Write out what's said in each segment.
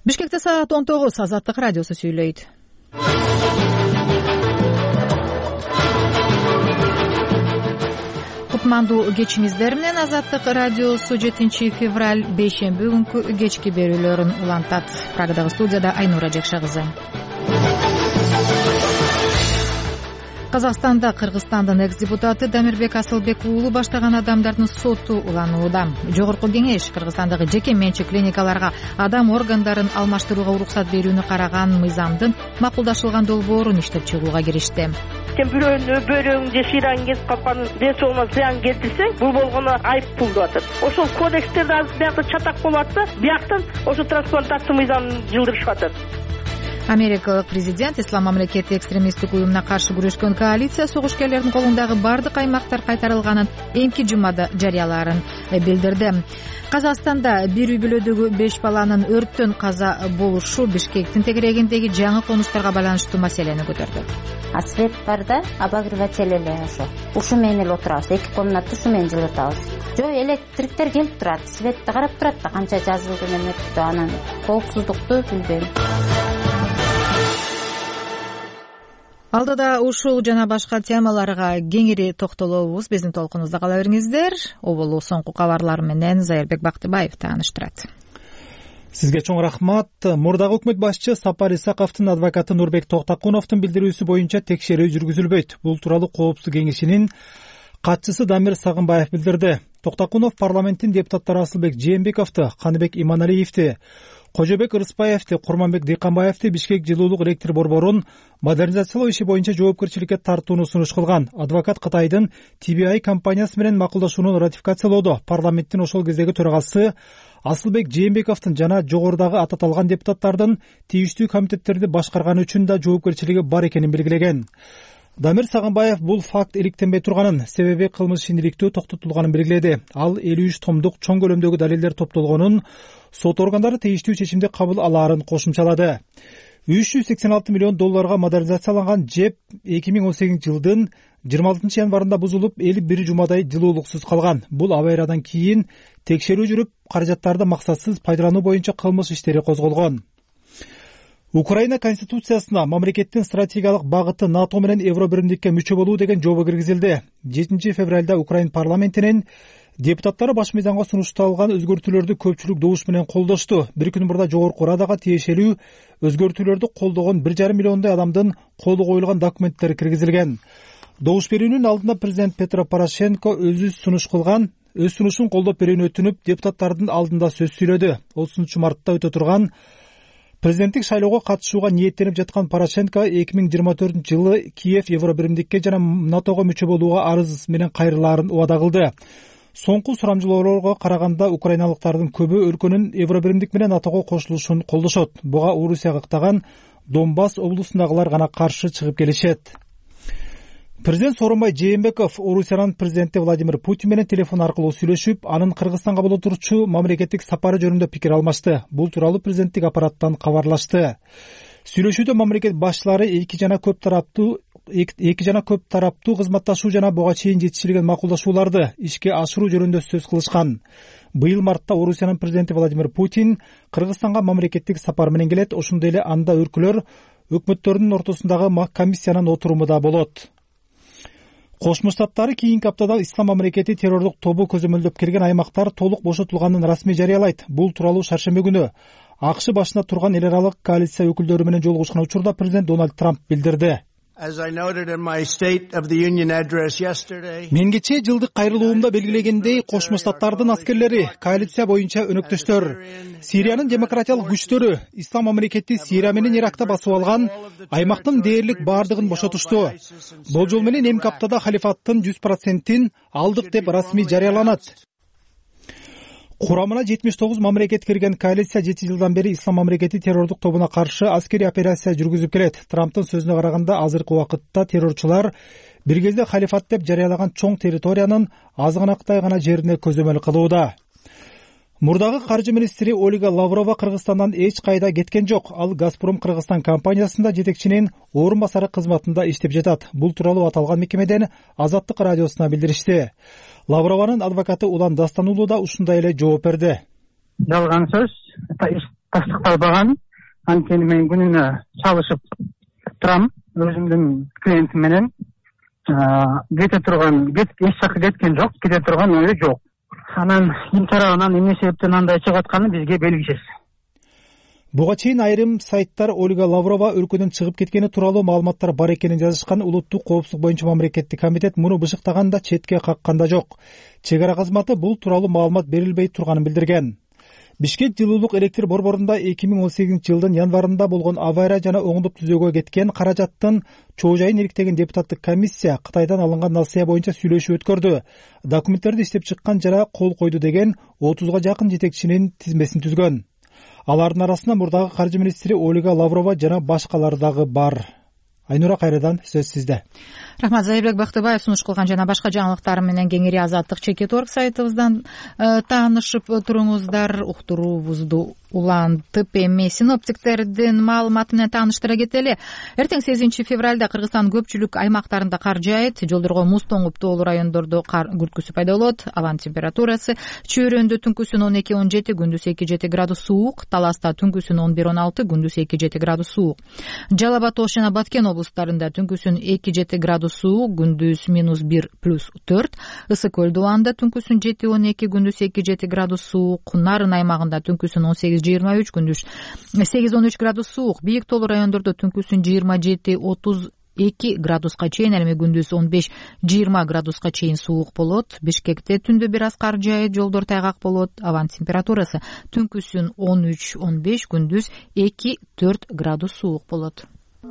Бишкекте саат 19. Азаттык радиосу сүйлөйт. Кутмандуу кечиңиздер менен Азаттык радиосу 7 февраль бейшемби күнкү кечки берүүлөрүн улантат. Прагадагы студияда Айнура Жекше кызы. Казакстанда Кыргызстандын экс-депутаты Дамирбек Асылбек уулу баштаган адамдардын соту уланууда. Жогорку кеңеш Кыргызстандагы жеке менчик клиникаларга адам органдарын алмаштырууга уруксат берүүнү караган мыйзамдын макулдашылган долбоорун иштеп чыгууга киришти. Бирөөнү бөөрөң же шыйраңы кесип калган ден соолугуна зыян келтирсең, бул болгону айып пул деп атат. Ошол кодекстерде азыр биякта чатак болуп атса, бияктан ошо трансплантация мыйзамын жылдырышып атат. Америкалык президент Ислам мамлекети экстремисттик уюмуна каршы күрөшкөн коалиция согушкерлердин колундагы бардык аймактар кайтарылганын эмки жумада жарыялаарын билдирди. Казакстанда бир үй бүлөдөгү 5 баланын өрттөн каза болушу Бишкектин тегерегиндеги жаңы конуштарга байланыштуу маселени көтөрдү. Свет бар да, обогреватель эле ушу менен эле отурабыз. 2 комната ушу менен жылытабыз. Жок, электриктер келип турат, светти карап турат да, канча жазылды эметти, анан коопсуздукту билбейм. Алдыда ушул жана башка темаларга кеңири токтолобуз. Биздин толкунубузда кала бериңиздер. Оболу соңку кабарлар менен Зайырбек Бактыбаев тааныштырат. Сизге чоң рахмат. Мурдагы өкмөт башчы Сапар Исаковдун адвокаты Нурбек Токтакуновдун билдирүүсү боюнча текшерүү жүргүзүлбөйт. Бул тууралуу Коопсуздук кеңешинин катчысы Дамир Сагынбаев билдирди. Токтакунов парламенттин депутаттары Асылбек Жээнбековду, Каныбек Иманалиевди, Кожобек Ырыспаевди, Курманбек Дыйканбаевди Бишкек жылуулук электр борборун модернизациялоо иши боюнча жоопкерчиликке тартууну сунуш кылган. Адвокат Кытайдын TBI компаниясы менен макулдашууну ратификациялоодо парламенттин ошол кездеги төрагасы Асылбек Жээнбековдун жана жогорудагы аталган депутаттардын тийиштүү комитеттерди башкарганы үчүн да жоопкерчилиги бар экенин белгилеген. Дамир Сагынбаев бул факт иликтенбей турганын, себеби кылмыш ишиндириктүү токтотулганын белгиледи. Ал 53 томдук чоң көлөмдөгү далилдер топтолгонун, сот органдары тийиштүү чечимди кабыл алаарын кошумчалады. 386 миллион долларга модернизацияланган ЖЭП 2018 жылдын 26 январында бузулуп, эл бир жумадай жылуулуксуз калган. Бул абайрадан кийин текшерүү жүрүп, каражаттарды максатсыз пайдалануу боюнча кылмыш иштери козголгон. Украина конституциясына мамлекеттин стратегиялык багыты НАТО менен Евробиримдикке мүчө болуу деген жобо киргизилди. 7 февралда Украина парламентинин депутаттары баш мыйзамга сунушталган өзгөртүүлөрдү көпчүлүк добуш менен колдошту. Бир күн мурда жогорку Радага тиешелүү өзгөртүүлөрдү колдогон 1,5 миллиондой адамдын колу коюлган документтер киргизилген. Добуш берүүнүн алдында президент Петро Порошенко өз сунушун колдоп берүүнү өтүнүп, депутаттардын алдында сөз сүйлөдү. 30 мартта өтө турган президенттик шайлоого катышууга ниеттенип жаткан Порошенко 2024 жылы Киев Евробиримдикке жана НАТОго мүчө болууга арыз менен кайрылаарын убада кылды. Соңку сурамжылоолорго караганда украиналыктардын көбү өлкөнүн Евробиримдик менен НАТОго кошулушун колдошот. Буга Орусия кыктаган Донбасс облусундагылар гана каршы чыгып келишет. Президент Сооронбай Жээнбеков Орусиянын президенти Владимир Путин менен телефон аркылуу сүйлөшүп, анын Кыргызстанга боло турчу мамлекеттик сапары жөнүндө пикир алмашты. Бул тууралуу президенттик аппараттан кабарлашты. Сүйлөшүүдө мамлекет башчылары эки жана көп тараптуу кызматташуу жана буга чейин жетишилген макулдашууларды ишке ашыруу жөнүндө сөз кылышкан. Быйыл мартта Орусиянын президенти Владимир Путин Кыргызстанга мамлекеттик сапар менен келет. Ошондой эле анда өлкөлөр өкмөттөрүнүн ортосундагы комиссиянын отуруму да болот. Кошмо Штаттары кийинки аптада Ислам мамлекети террордук тобу көзөмөлдөп келген аймактар толук бошотулганын расмий жарыялайт. Бул тууралуу шаршемби күнү АКШ башында турган эл аралык коалиция өкүлдөрү менен жолугушкан учурда президент Дональд Трамп билдирди. Мен кечээ жылдык кайрылуумда белгилегендей, Кошмо Штаттардын аскерлери, коалиция боюнча өнөктөштөр, Сириянын демократиялык күчтөрү Ислам мамлекети Сирия менен Иракта басып алган аймактын дээрлик бардыгын бошотушту. Болжол менен эмки аптада халифаттын 100%-ин алдык деп расмий жарыяланат. Курамына 79 мамлекет кирген коалиция 7 жылдан бери Ислам мамлекети террордук тобуна каршы аскери операция жүргүзүп келет. Трамптын сөзүнө караганда, азыркы убакытта террорчулар бир кезде халифат деп жарыялаган чоң территориянын азгынактай гана жерине көзөмөл кылууда. Мурдагы каржы министри Ольга Лаврова Кыргызстандан эч кайда кеткен жок. Ал Газпром Кыргызстан компаниясында жетекчинин орун басары кызматында иштеп жатат. Бул тууралуу аталган мекемеден Азаттык радиосуна билдиришти. Лаврованын адвокаты Улан Дастануулу да ушундай эле жооп берди. Жалган сөз. тастыкталбаган. Анткени мен күнүнө чалышып турам өзүмдүн клиентим менен. Кете турган, эч жака кеткен жок, кете турган ой жок. Анан им тарабынан эмне себептен андай чыгып атканы бизге белгисиз. Буга чейин айрым сайттар Ольга Лаврова өлкөдөн чыгып кеткени тууралуу маалыматтар бар экенин жазышкан. Улуттук коопсуздук боюнча мамлекеттик комитет муну бышыктаганда, четке каккан да жок. Чек ара кызматы бул тууралуу маалымат берилбей турганын билдирген. Бишкек жылуулук электр борборунда 2018 жылдын январында болгон авария жана оңдоп түзөөгө кеткен каражаттын чоо жайын иликтеген депутаттык комиссия Кытайдан алынган насыя боюнча сүйлөшүү өткөрдү. Документтерди иштеп чыккан жана кол койду деген 30га жакын жетекчинин тизмесин түзгөн. Алардын арасында мурдагы каржы министри Ольга Лаврова жана башкалар дагы бар. Айнура, кайрадан сөз сизде. Рахмат. Зайырбек Бактыбаев сунуш кылган жана башка жаңылыктар менен кеңири Азаттык Чекит.org сайтыбыздан таанышып туруңуздар. Уктуруубузду улантып эми синоптиктердин маалыматы менен тааныштыра кетели. Эртең 8 февралда Кыргызстан көпчүлүк аймактарында кар жаайт. Жолдорго муз тоңуп, тоолуу райондордо кар күрткүсү пайда болот. Абанын температурасы Чөйрөндө түнкүсүн 12-17, күндүз 2-7 градус суук. Таласта түнкүсүн 11-16, күндүз 2-7 градус суук. Жалал Абад, Ош жана Баткен облустарында түнкүсүн 2-7 градус суук, күндүз -1+4. Ысык Көл Дубанда түнкүсүн 7-12, күндүз 2-7 градус суук. Нарын аймагында түнкүсүн 18-23, күндүз 8-13 градус суук. Бийик тоолуу райондордо түнкүсүн 27-32 градуска чейин, эми күндүз 15-20 градуска чейин суук болот. Бишкекте түндө бир аз кар жаайт, жолдор тайгак болот. Абанын температурасы түнкүсүн 13-15, күндүз 2-4 градус суук болот.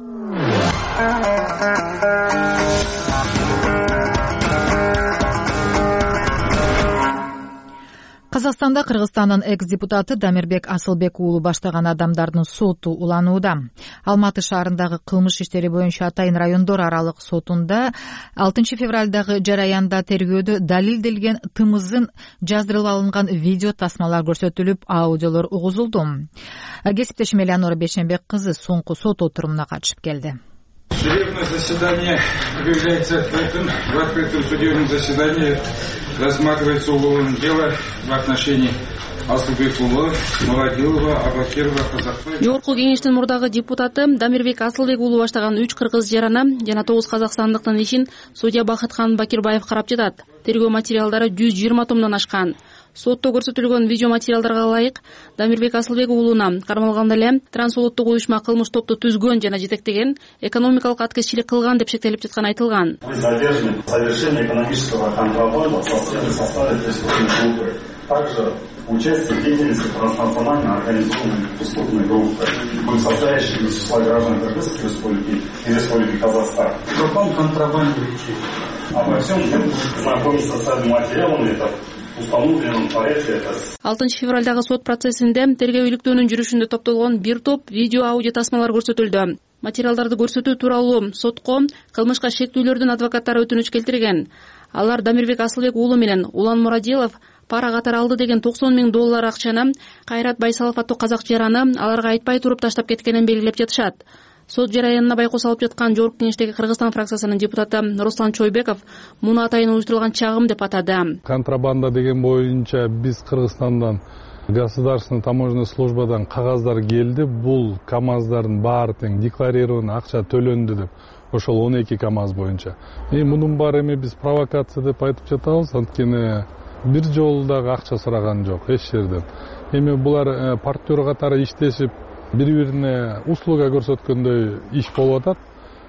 Казакстанда Кыргызстандын экс-депутаты Дамирбек Асылбек уулу баштаган адамдардын соту уланууда. Алматы шаарындагы кылмыш иштери боюнча Атайын райондор аралык сотунда 6 февралдагы жараянда тергөөдө далилделген тымызын жаздырылып алынган видео тасмалар көрсөтүлүп, аудиолор угузулду. Кесиптешим Элеонора Бешенбек кызы соңку сот отурумуна катышып келди. Судебное заседание объявляется открытым. В открытом судебном заседании рассматривается уголовное дело в отношении Асылбекулы, Мурадилова, Абакирова, Казакбаева. Жогорку кеңештин мурдагы депутаты Дамирбек Асылбек уулу баштаган 3 кыргыз жарана жана 9 казакстандыктын ишин судья Бакытхан Бакирбаев карап жатат. Тергөө материалдары 120 томдон ашкан. Сотто көрсөтүлгөн видео материалдарга ылайык Дамирбек Асылбек уулуна кармалганда эле трансулуттук уюшма кылмыш топту түзгөн жана жетектеген, экономикалык аткезчилик кылган деп шектелип жатканы айтылган. Задержаны совершение экономического контрабанда в составе преступной группы. Также участие в деятельности транснациональной организованной преступной группы, состоящей из числа граждан Кыргызской республики и Республики Казахстан. В каком контрабанде речь? Обо всем знакомиться с этим материалом, это установленном порядке. 6 февралдагы сот процессинде тергөө иликтөөнүн жүрүшүндө топтолгон бир топ видео аудио тасмалар көрсөтүлдү. Материалдарды көрсөтүү тууралуу сотко кылмышка шектүүлөрдүн адвокаттары өтүнүч келтирген. Алар Дамирбек Асылбек уулу менен Улан Мурадилов пара катары алды деген $90,000 акчаны Кайрат Байсалов аттуу казак жараны аларга айтпай туруп таштап кеткенин белгилеп жатышат. Сот жараянына байкоо салып жаткан Жогорку кеңештеги Кыргызстан фракциясынын депутаты Руслан Чойбеков муну атайын уюштурулган чагым деп атады. Контрабанда деген боюнча биз Кыргызстандан государственный таможенный службадан кагаздар келди. Бул КАМАЗдардын баары тең декларирован акча төлөндү деп. Ошол 12 КАМАЗ боюнча. Мунун баары эми биз провокация деп айтып жатабыз. Анткени бир жолу дагы акча сураган жок эч жерден. Эми булар партнер катары иштешип бири-бирине услуга көрсөткөндөй иш болуп атат.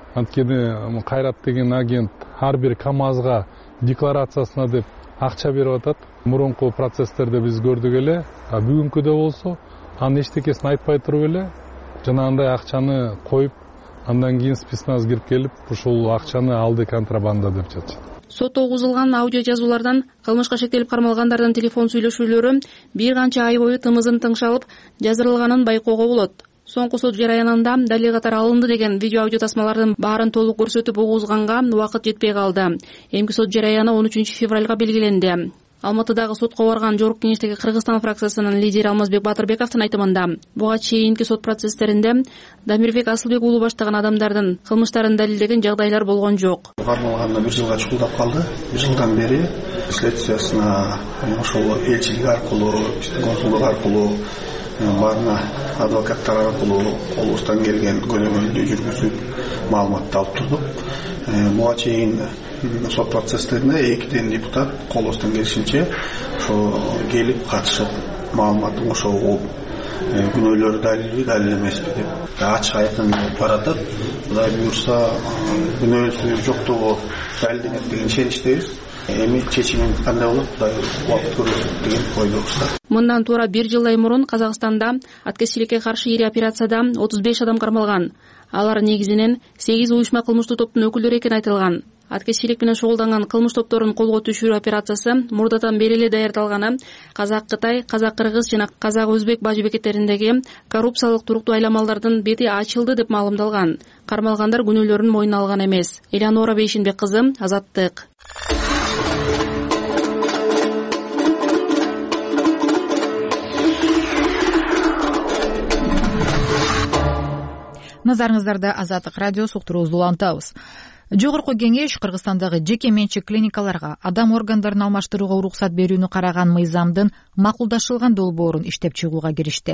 Анткени Кайрат деген агент ар бир КАМАЗга декларациясына деп акча берип атат. Мурунку процесстерде биз көрдүк эле, бүгүнкүдө болсо анын эчтекесин айтпай туруп эле жанагындай акчаны коюп, андан кийин спецназ кирип келип, ушул акчаны алды контрабанда деп жатышат. Сотто угузулган аудио жазуулардан кылмышка шектелип кармалгандардын телефон сүйлөшүүлөрү бир канча ай бою тымызын тыңшалып жаздырылганын байкоого болот. Соңку сот жараянында далил катары алынды деген видео аудио тасмалардын баарын толук көрсөтүп угузганга убакыт жетпей калды. Эмки сот жараяны 13 февралга белгиленди. Алматыдагы сотко барган Жогорку кеңештеги Кыргызстан фракциясынын лидери Алмазбек Батырбековдун айтымында буга чейинки сот процесстеринде Дамирбек Асылбек уулу баштаган адамдардын кылмыштарын далилдеген жагдайлар болгон жок. Кармалганда 1 жылга чукулдап калды. 1 жылдан бери следствиясына ошол элчилик аркылуу, консулдук аркылуу баарына адвокаттар аркылуу колубуздан келген көзөмөлдү жүргүзүп маалыматты алып турдук. Буга чейин сот процесстерине 2 депутат колубуздан келишинче ошо келип катышып маалыматын ошо угуп күнөөлөрү далилби далил эмеспи деп ачык айкын баратат. Кудай буюрса күнөөсү жоктугу далилденет деген ишеничтебиз. Эми чечимин кандай болот, Кудай убакыт көрсөтөт деген ойдобуз. Мындан туура 1 жылдай мурун Казакстанда аткезчиликке каршы ири операцияда 35 адам кармалган. Алар негизинен 8 уюшма кылмыштуу топтун өкүлдөрү экени айтылган. Аткезчилик менен шугулданган кылмыш топторун колго түшүрүү операциясы мурдадан бери эле даярдалганы Казак-Кытай, Казак-Кыргыз жана Казак-Өзбек бажы бекеттериндеги коррупциялык туруктуу айламалдардын бети ачылды деп маалымдалган. Кармалгандар күнөөлөрүн мойнуна алган эмес. Элеонора Бейшинбек кызы, Азаттык. Назарыңыздарда Азаттык радиосу уктуруубузду улантабыз. Жогорку кеңеш Кыргызстандагы жеке менчик клиникаларга адам органдарын алмаштырууга уруксат берүүнү караган мыйзамдын макулдашылган долбоорун иштеп чыгууга киришти.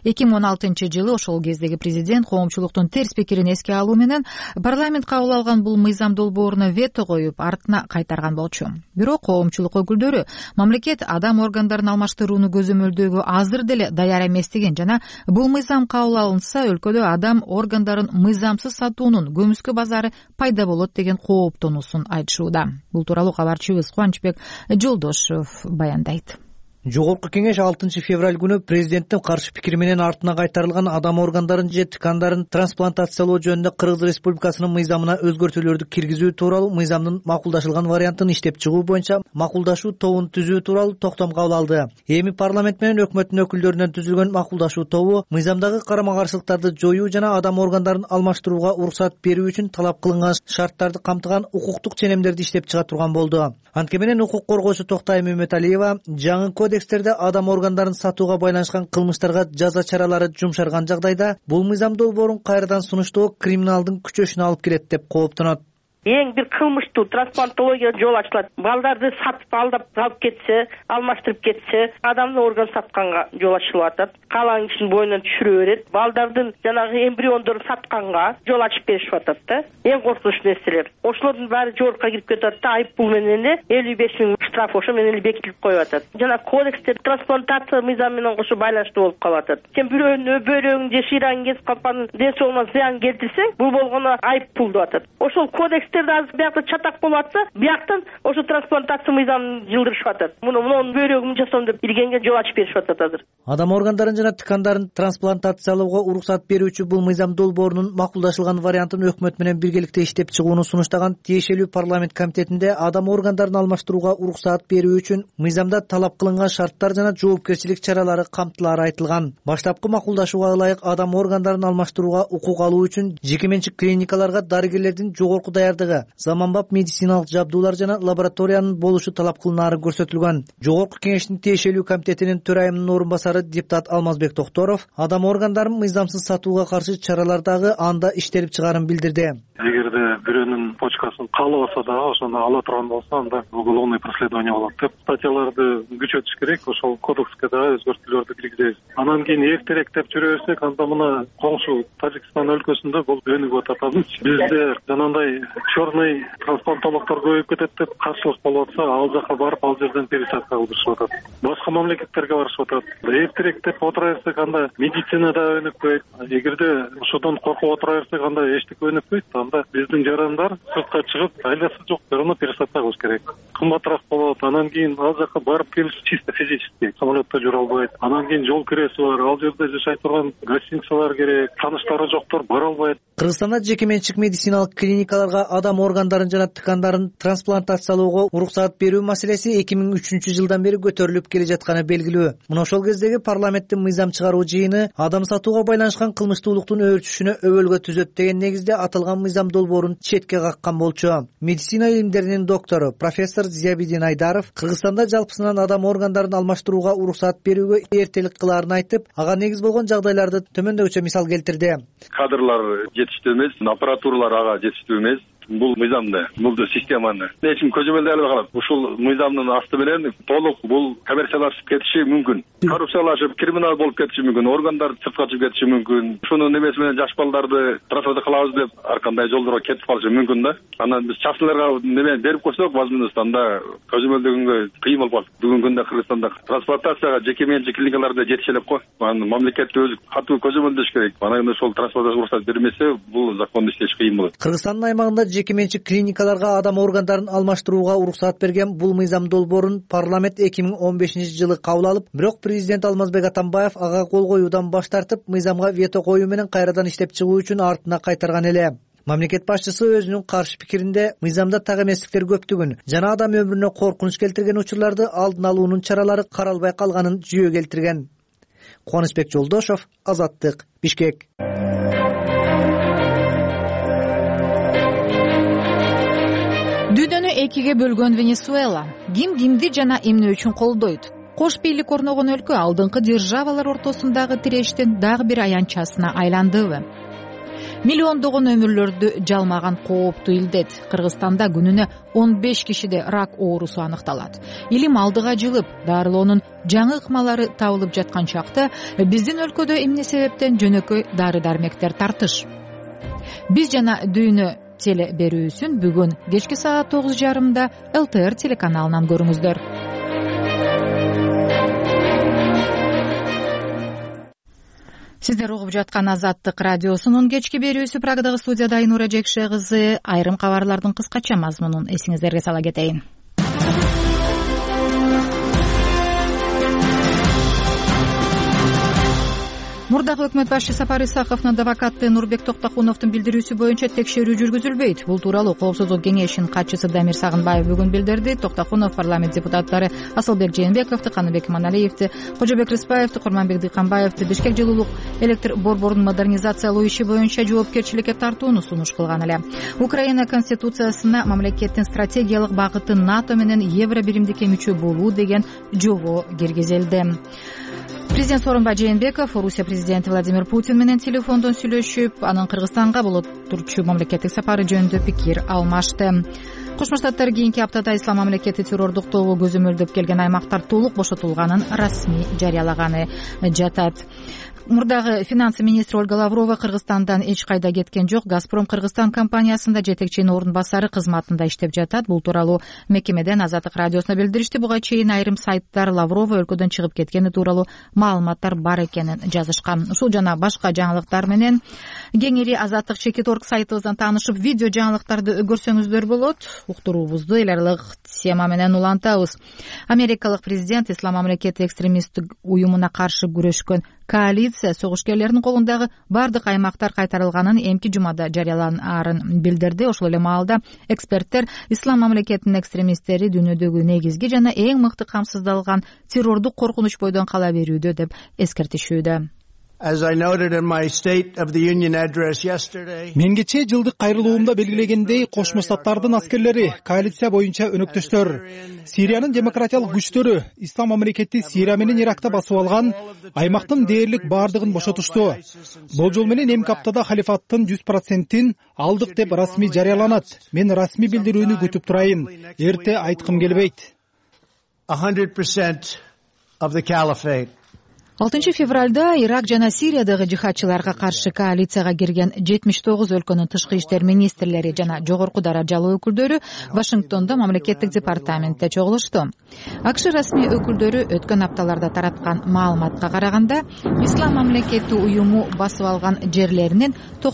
2016-жылы ошол кездеги президент коомчулуктун терс пикирин эске алуу менен парламент кабыл алган бул мыйзам долбооруна вето коюп, артына кайтарган болчу. Бирок коомчулук өкүлдөрү мамлекет адам органдарын алмаштырууну көзөмөлдөөгө азыр деле даяр эместигин жана бул мыйзам кабыл алынса өлкөдө адам органдарын мыйзамсыз сатуунун көмүскө базары пайда болот деген кооптонуусун айтышууда. Бул тууралуу кабарчыбыз Кубанычбек Жолдошов баяндайт. Жогорку кеңеш 6 февраль күнү президенттин каршы пикири менен артына кайтарылган адам органдарын же ткандарын трансплантациялоо жөнүндө Кыргыз Республикасынын мыйзамына өзгөртүүлөрдү киргизүү тууралуу мыйзамдын макулдашылган вариантын иштеп чыгуу боюнча макулдашуу тобун түзүү тууралуу токтом кабыл алды. Эми парламент менен өкмөттүн өкүлдөрүнөн түзүлгөн макулдашуу тобу мыйзамдагы карама-каршылыктарды жоюу жана адам органдарын алмаштырууга уруксат берүү үчүн талап кылынган шарттарды камтыган укуктук ченемдерди иштеп чыга турган болду. Анткени менен укук коргоочу Токтай Мөмөталиева жаңы кодекстерде адам органдарын сатууга байланышкан кылмыштарга жаза чаралары жумшарган жагдайда бул мыйзам долбоорун кайрадан сунуштоо криминалдын күчөшүнө алып келет деп кооптонот. Эң бир кылмыштуу трансплантология жол ачылат. Балдарды сатып алдап алып кетсе, алмаштырып кетсе, адамдын орган сатканга жол ачылып атат. Калаң ишин боюнан түшүрө берет. Балдардын жанагы эмбриондорун сатканга жол ачып беришип атат да. Эң коркунуч нерселер. Ошолордун баары жорукка кирип кетет да, айып пул менен эле 55 000 штраф ошо менен эле бекитилип коюп атат. Жана кодекстер трансплантация мыйзамы менен кошо байланыштуу болуп калып атат. Сен бирөөнүн өбөрөң же шыйраңын кесип калпанын ден соолугуна зыян келтирсең, бул болгону айып пул деп атат. Ошол кодекстерде азыр биякта чатак болуп атса, бияктан ошо трансплантация мыйзамын жылдырышып атат. Мунун бөйрөгүн жасоом деп иргенге жол ачып беришип атат азыр. Адам органдарын жана ткандарын трансплантациялоого уруксат берүүчү бул мыйзам долбоорунун макулдашылган вариантын өкмөт менен биргеликте иштеп чыгууну сунуштаган тиешелүү парламент комитетинде адам органдарын алмаштырууга уруксат берүү үчүн мыйзамда талап кылынган шарттар жана жоопкерчилик чаралары камтылары айтылган. Баштапкы макулдашууга ылайык адам органдарын алмаштырууга укук алуу үчүн жеке менчик клиникаларга дарыгерлердин жогорку даярдыгы, заманбап медициналык жабдуулар жана лабораториянын болушу талап кылынаары көрсөтүлгөн. Жогорку кеңештин тиешелүү комитетинин төрайымынын орун басары депутат Алмазбек Токторов адам органдарын мыйзамсыз сатууга каршы чаралар дагы анда иштелип чыгаарын билдирди. Эгерде бирөөнүн почкасын каалабаса дагы ошону ала турган болсо, анда уголовный преследование болот деп статьяларды күчөтүш керек. Ошол кодекске дагы өзгөртүүлөрдү киргизебиз. Анан кийин эртерээк деп жүрө берсек, анда мына коңшу Тажикстан өлкөсүндө бул өнүгүп атат. Бизде жанагындай черный трансплантологдор көбөйүп кетет деп каршылык болуп атса, ал жака барып ал жерден пересадка кылдырышып атат. Башка мамлекеттерге барышып атат. Эртерээк деп отура берсек, анда медицина да өнүкпөйт. Эгерде ошодон коркуп отура берсек, анда эчтеке өнүкпөйт. Анда биздин жарандар сыртка чыгып, айласы жок жерине пересадка кылыш керек. Кымбатыраак болот. Анан кийин ал жака барып келиш чисто физически самолетто жүрө албайт. Анан кийин жол киреси бар. Ал жерде жашай турган гостиницалар керек. Тааныштары жоктор бара албайт. Кыргызстанда жеке менчик медициналык клиникаларга адам органдарын жана ткандарын трансплантациялоого уруксат берүү маселеси 2003 жылдан бери көтөрүлүп келе жатканы белгилүү. Мына ошол кездеги парламенттин мыйзам чыгаруу жыйыны адам сатууга байланышкан кылмыштуулуктун өөрчүшүнө өбөлгө түзөт деген негизде аталган мыйзам долбоорун четке каккан болчу. Медицина илимдеринин доктору профессор Зиябидин Айдаров Кыргызстанда жалпысынан адам органдарын алмаштырууга уруксат берүүгө эртелик кылаарын айтып, ага негиз болгон жагдайларды төмөндөгүчө мисал келтирди. Кадрлар жетиштүү эмес, аппаратуралар ага жетиштүү эмес. бул мыйзамды, бул системаны. Эч ким көзөмөлдөй албай калат. Ушул мыйзамдын асты менен толук бул коммерциялашып кетиши мүмкүн. Коррупциялашып, криминал болуп кетиши мүмкүн, органдар сыртка чыгып кетиши мүмкүн. Ушунун немеси менен жаш балдарды трансфер кылабыз деп ар кандай жолдорго кетип калышы мүмкүн да. Анан биз частныйларга неме берип койсок, возможность анда көзөмөлдөгөнгө кыйын болуп калат. Бүгүнкү күндө Кыргызстанда трансплантацияга жеке менчик клиникаларда жетише элек го. Анан мамлекет өзү катуу көзөмөлдөш керек. Анан ошол трансплантация уруксат бермесе, бул законду иштеш кыйын болот. Кыргызстандын аймагында жеке менчик клиникаларга адам органдарын алмаштырууга уруксат берген бул мыйзам долбоорун парламент 2015-жылы кабыл алып, бирок президент Алмазбек Атамбаев ага кол коюудан баш тартып, мыйзамга вето коюу менен кайрадан иштеп чыгуу үчүн артына кайтарган эле. Мамлекет башчысы өзүнүн каршы пикиринде мыйзамда так эместиктер көптүгүн жана адам өмүрүнө коркунуч келтирген учурларды алдын алуунун чаралары каралбай калганын жүйө келтирген. Кубанычбек Жолдошов, Азаттык, Бишкек. Дүйнөнү экиге бөлгөн Венесуэла ким кимди жана эмне үчүн колдойт? Кош бийлик орногон өлкө алдыңкы державалар ортосундагы тирештин дагы бир аянтчасына айландыбы? Миллиондогон өмүрлөрдү жалмаган кооптуу илдет. Кыргызстанда күнүнө 15 кишиде рак оорусу аныкталат. Илим алдыга жылып, дарылоонун жаңы ыкмалары табылып жаткан чакта биздин өлкөдө эмне себептен жөнөкөй дары-дармектер тартыш? Биз жана дүйнө теле берүүсүн бүгүн кечки саат 9:30 ЛТР телеканалынан көрүңүздөр. Сиздер угуп жаткан Азаттык радиосунун кечки берүүсү. Прагадагы студияда Айнура Жекше кызы. Айрым кабарлардын кыскача мазмунун эсиңиздерге сала кетейин. Мурдагы өкмөт башчы Сапар Исаковдун адвокаты Нурбек Токтокуновдун билдирүүсү боюнча текшерүү жүргүзүлбөйт. Бул тууралуу Коопсуздук кеңешинин катчысы Дамир Сагынбаев бүгүн билдирди. Токтокунов парламент депутаттары Асылбек Жээнбековду, Каныбек Иманалиевди, Кожобек Рыспаевди, Курманбек Дыйканбаевди Бишкек жылуулук электр борборун модернизациялоо иши боюнча жоопкерчиликке тартууну сунуш кылган эле. Украина конституциясына мамлекеттин стратегиялык багыты НАТО менен Евро биримдикке мүчө болуу деген жобо киргизилди. Президент Сооронбай Жээнбеков Орусия президенти Владимир Путин менен телефондон сүйлөшүп, анын Кыргызстанга болуп турчу мамлекеттик сапары жөнүндө пикир алмашты. Кошмо Штаттар кийинки аптада ислам мамлекети террордук тобу көзөмөлдөп келген аймактар толук бошотулганын расмий жарыялаганы жатат. Мурдагы финансы министри Ольга Лаврова Кыргызстандан эч кайда кеткен жок. Газпром Кыргызстан компаниясында жетекчинин орун басары кызматында иштеп жатат. Бул тууралуу мекемеден Азаттык радиосуна билдиришти. Буга чейин айрым сайттар Лаврова өлкөдөн чыгып кеткени тууралуу маалыматтар бар экенин жазышкан. Ушул жана башка жаңылыктар менен кеңири Азаттык.org сайтыбыздан таанышып, видео жаңылыктарды көрсөңүздөр болот. Уктуруубузду эл аралык тема менен улантабыз. Америкалык президент ислам мамлекети экстремисттик уюмуна каршы күрөшкөн коалиция согушкерлердин колундагы бардык аймактар кайтарылганын эмки жумада жарыяланарын билдирди. Ошол эле маалда эксперттер ислам мамлекетинин экстремисттери дүйнөдөгү негизги жана эң мыкты камсыздалган террордук коркунуч бойдон кала берүүдө деп эскертишүүдө. Мен кечээ жылдык кайрылуумда белгилегендей, Кошмо Штаттардын аскерлери коалиция боюнча өнөктөштөр. Сириянын демократиялык күчтөрү ислам мамлекети Сирия менен Иракта басып алган аймактын дээрлик баардыгын бошотушту. Болжол менен эмки аптада халифаттын 100%-ин алдык деп расмий жарыяланат. Мен расмий билдирүүнү күтүп турайын. Эрте айткым келбейт. 100% of the caliphate. 6 февралда Ирак жана Сириядагы жихадчыларга каршы коалицияга кирген 79 өлкөнүн тышкы иштер министрлери жана жогорку даражалуу өкүлдөрү Вашингтондо мамлекеттик департаментте чогулушту. АКШ расмий өкүлдөрү өткөн апталарда тараткан маалыматка караганда, ислам мамлекети уюму басып алган жерлеринин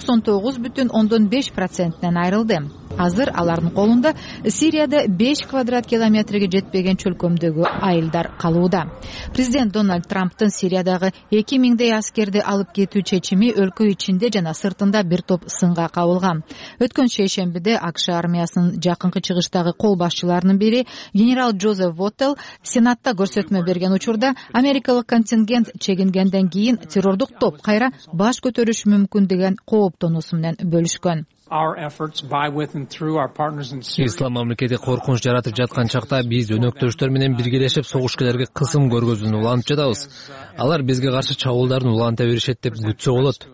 99,5%нен айрылды. Азыр алардын колунда Сирияда 5 квадрат километрге жетпеген чөлкөмдөгү айылдар калууда. Президент Дональд Трамптын Сириядагы 2000дей аскерди алып кетүү чечими өлкө ичинде жана сыртында бир топ сынга кабылган. Өткөн шейшембиде АКШ армиясынын жакынкы чыгыштагы кол башчыларынын бири генерал Джозеф Воттел Сенатта көрсөтмө берген учурда америкалык контингент чегингенден кийин террордук топ кайра баш көтөрүшү мүмкүн деген кооптонуусу менен бөлүшкөн. Ислам мамлекети коркунуч жаратып жаткан чакта биз өнөктөштөр менен биргелешип согушкерлерге кысым көргөзүүнү улантып жатабыз. Алар бизге каршы чабуулдарын уланта беришет деп күтсө болот.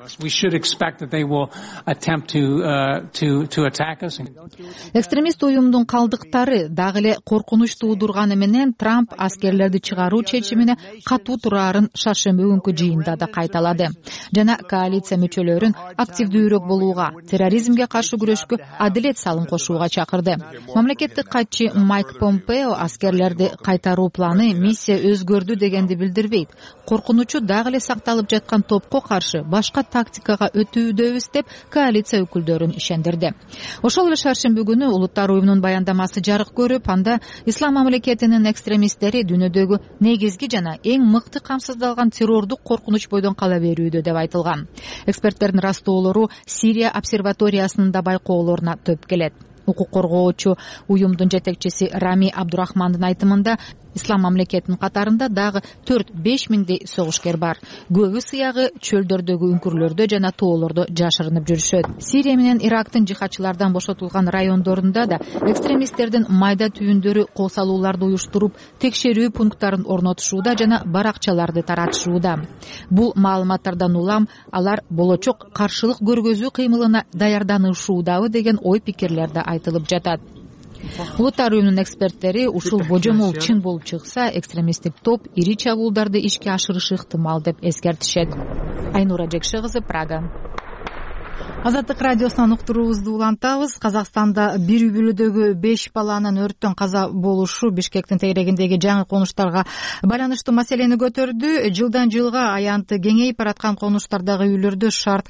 Экстремист уюмдун калдыктары дагы эле коркунуч туудурганы менен Трамп аскерлерди чыгаруу чечимине катуу турарын шаршемби күнкү жыйында да кайталады жана коалиция мүчөлөрүн активдүүрөөк болууга, терроризмге каршы күрөшкө адилет салым кошууга чакырды. Мамлекеттик катчы Майк Помпео аскерлерди кайтаруу планы миссия өзгөрдү дегенди билдирбейт. Коркунучу дагы эле сакталып жаткан топко каршы башка тактикага өтүүдөбүз деп коалиция өкүлдөрүн ишендирди. Ошол эле шаршемби күнү Улуттар уюмунун баяндамасы жарык көрүп, анда ислам мамлекетинин экстремисттери дүйнөдөгү негизги жана эң мыкты камсыздалган террордук коркунуч бойдон кала берүүдө деп айтылган. Эксперттердин растоолору Сирия обсерваториясынын да байкоолоруна төп келет. Укук коргоочу уюмдун жетекчиси Рами Абдурахмандын айтымында ислам мамлекетинин катарында дагы 4-5 миңдей согушкер бар. Көбү сыягы чөлдөрдөгү үңкүрлөрдө жана тоолордо жашырынып жүрүшөт. Сирия менен Ирактын жихадчылардан бошотулган райондорунда да экстремисттердин майда түйүндөрү кол салууларды уюштуруп, текшерүү пункттарын орнотушууда жана баракчаларды таратышууда. Бул маалыматтардан улам алар болочок каршылык көргөзүү кыймылына даярданышуудабы деген ой пикирлер да айтылып жатат. Улуттар уюмунун эксперттери ушул божомол чын болуп чыкса, экстремисттик топ ири чабуулдарды ишке ашырышы ыктымал деп эскертишет. Айнура Жекше кызы, Прага. Азаттык радиосунан уктуруубузду улантабыз. Казакстанда бир үй бүлөдөгү 5 баланын өрттөн каза болушу Бишкектин тегерегиндеги жаңы конуштарга байланыштуу маселени көтөрдү. Жылдан жылга аянты кеңейип бараткан конуштардагы үйлөрдө шарт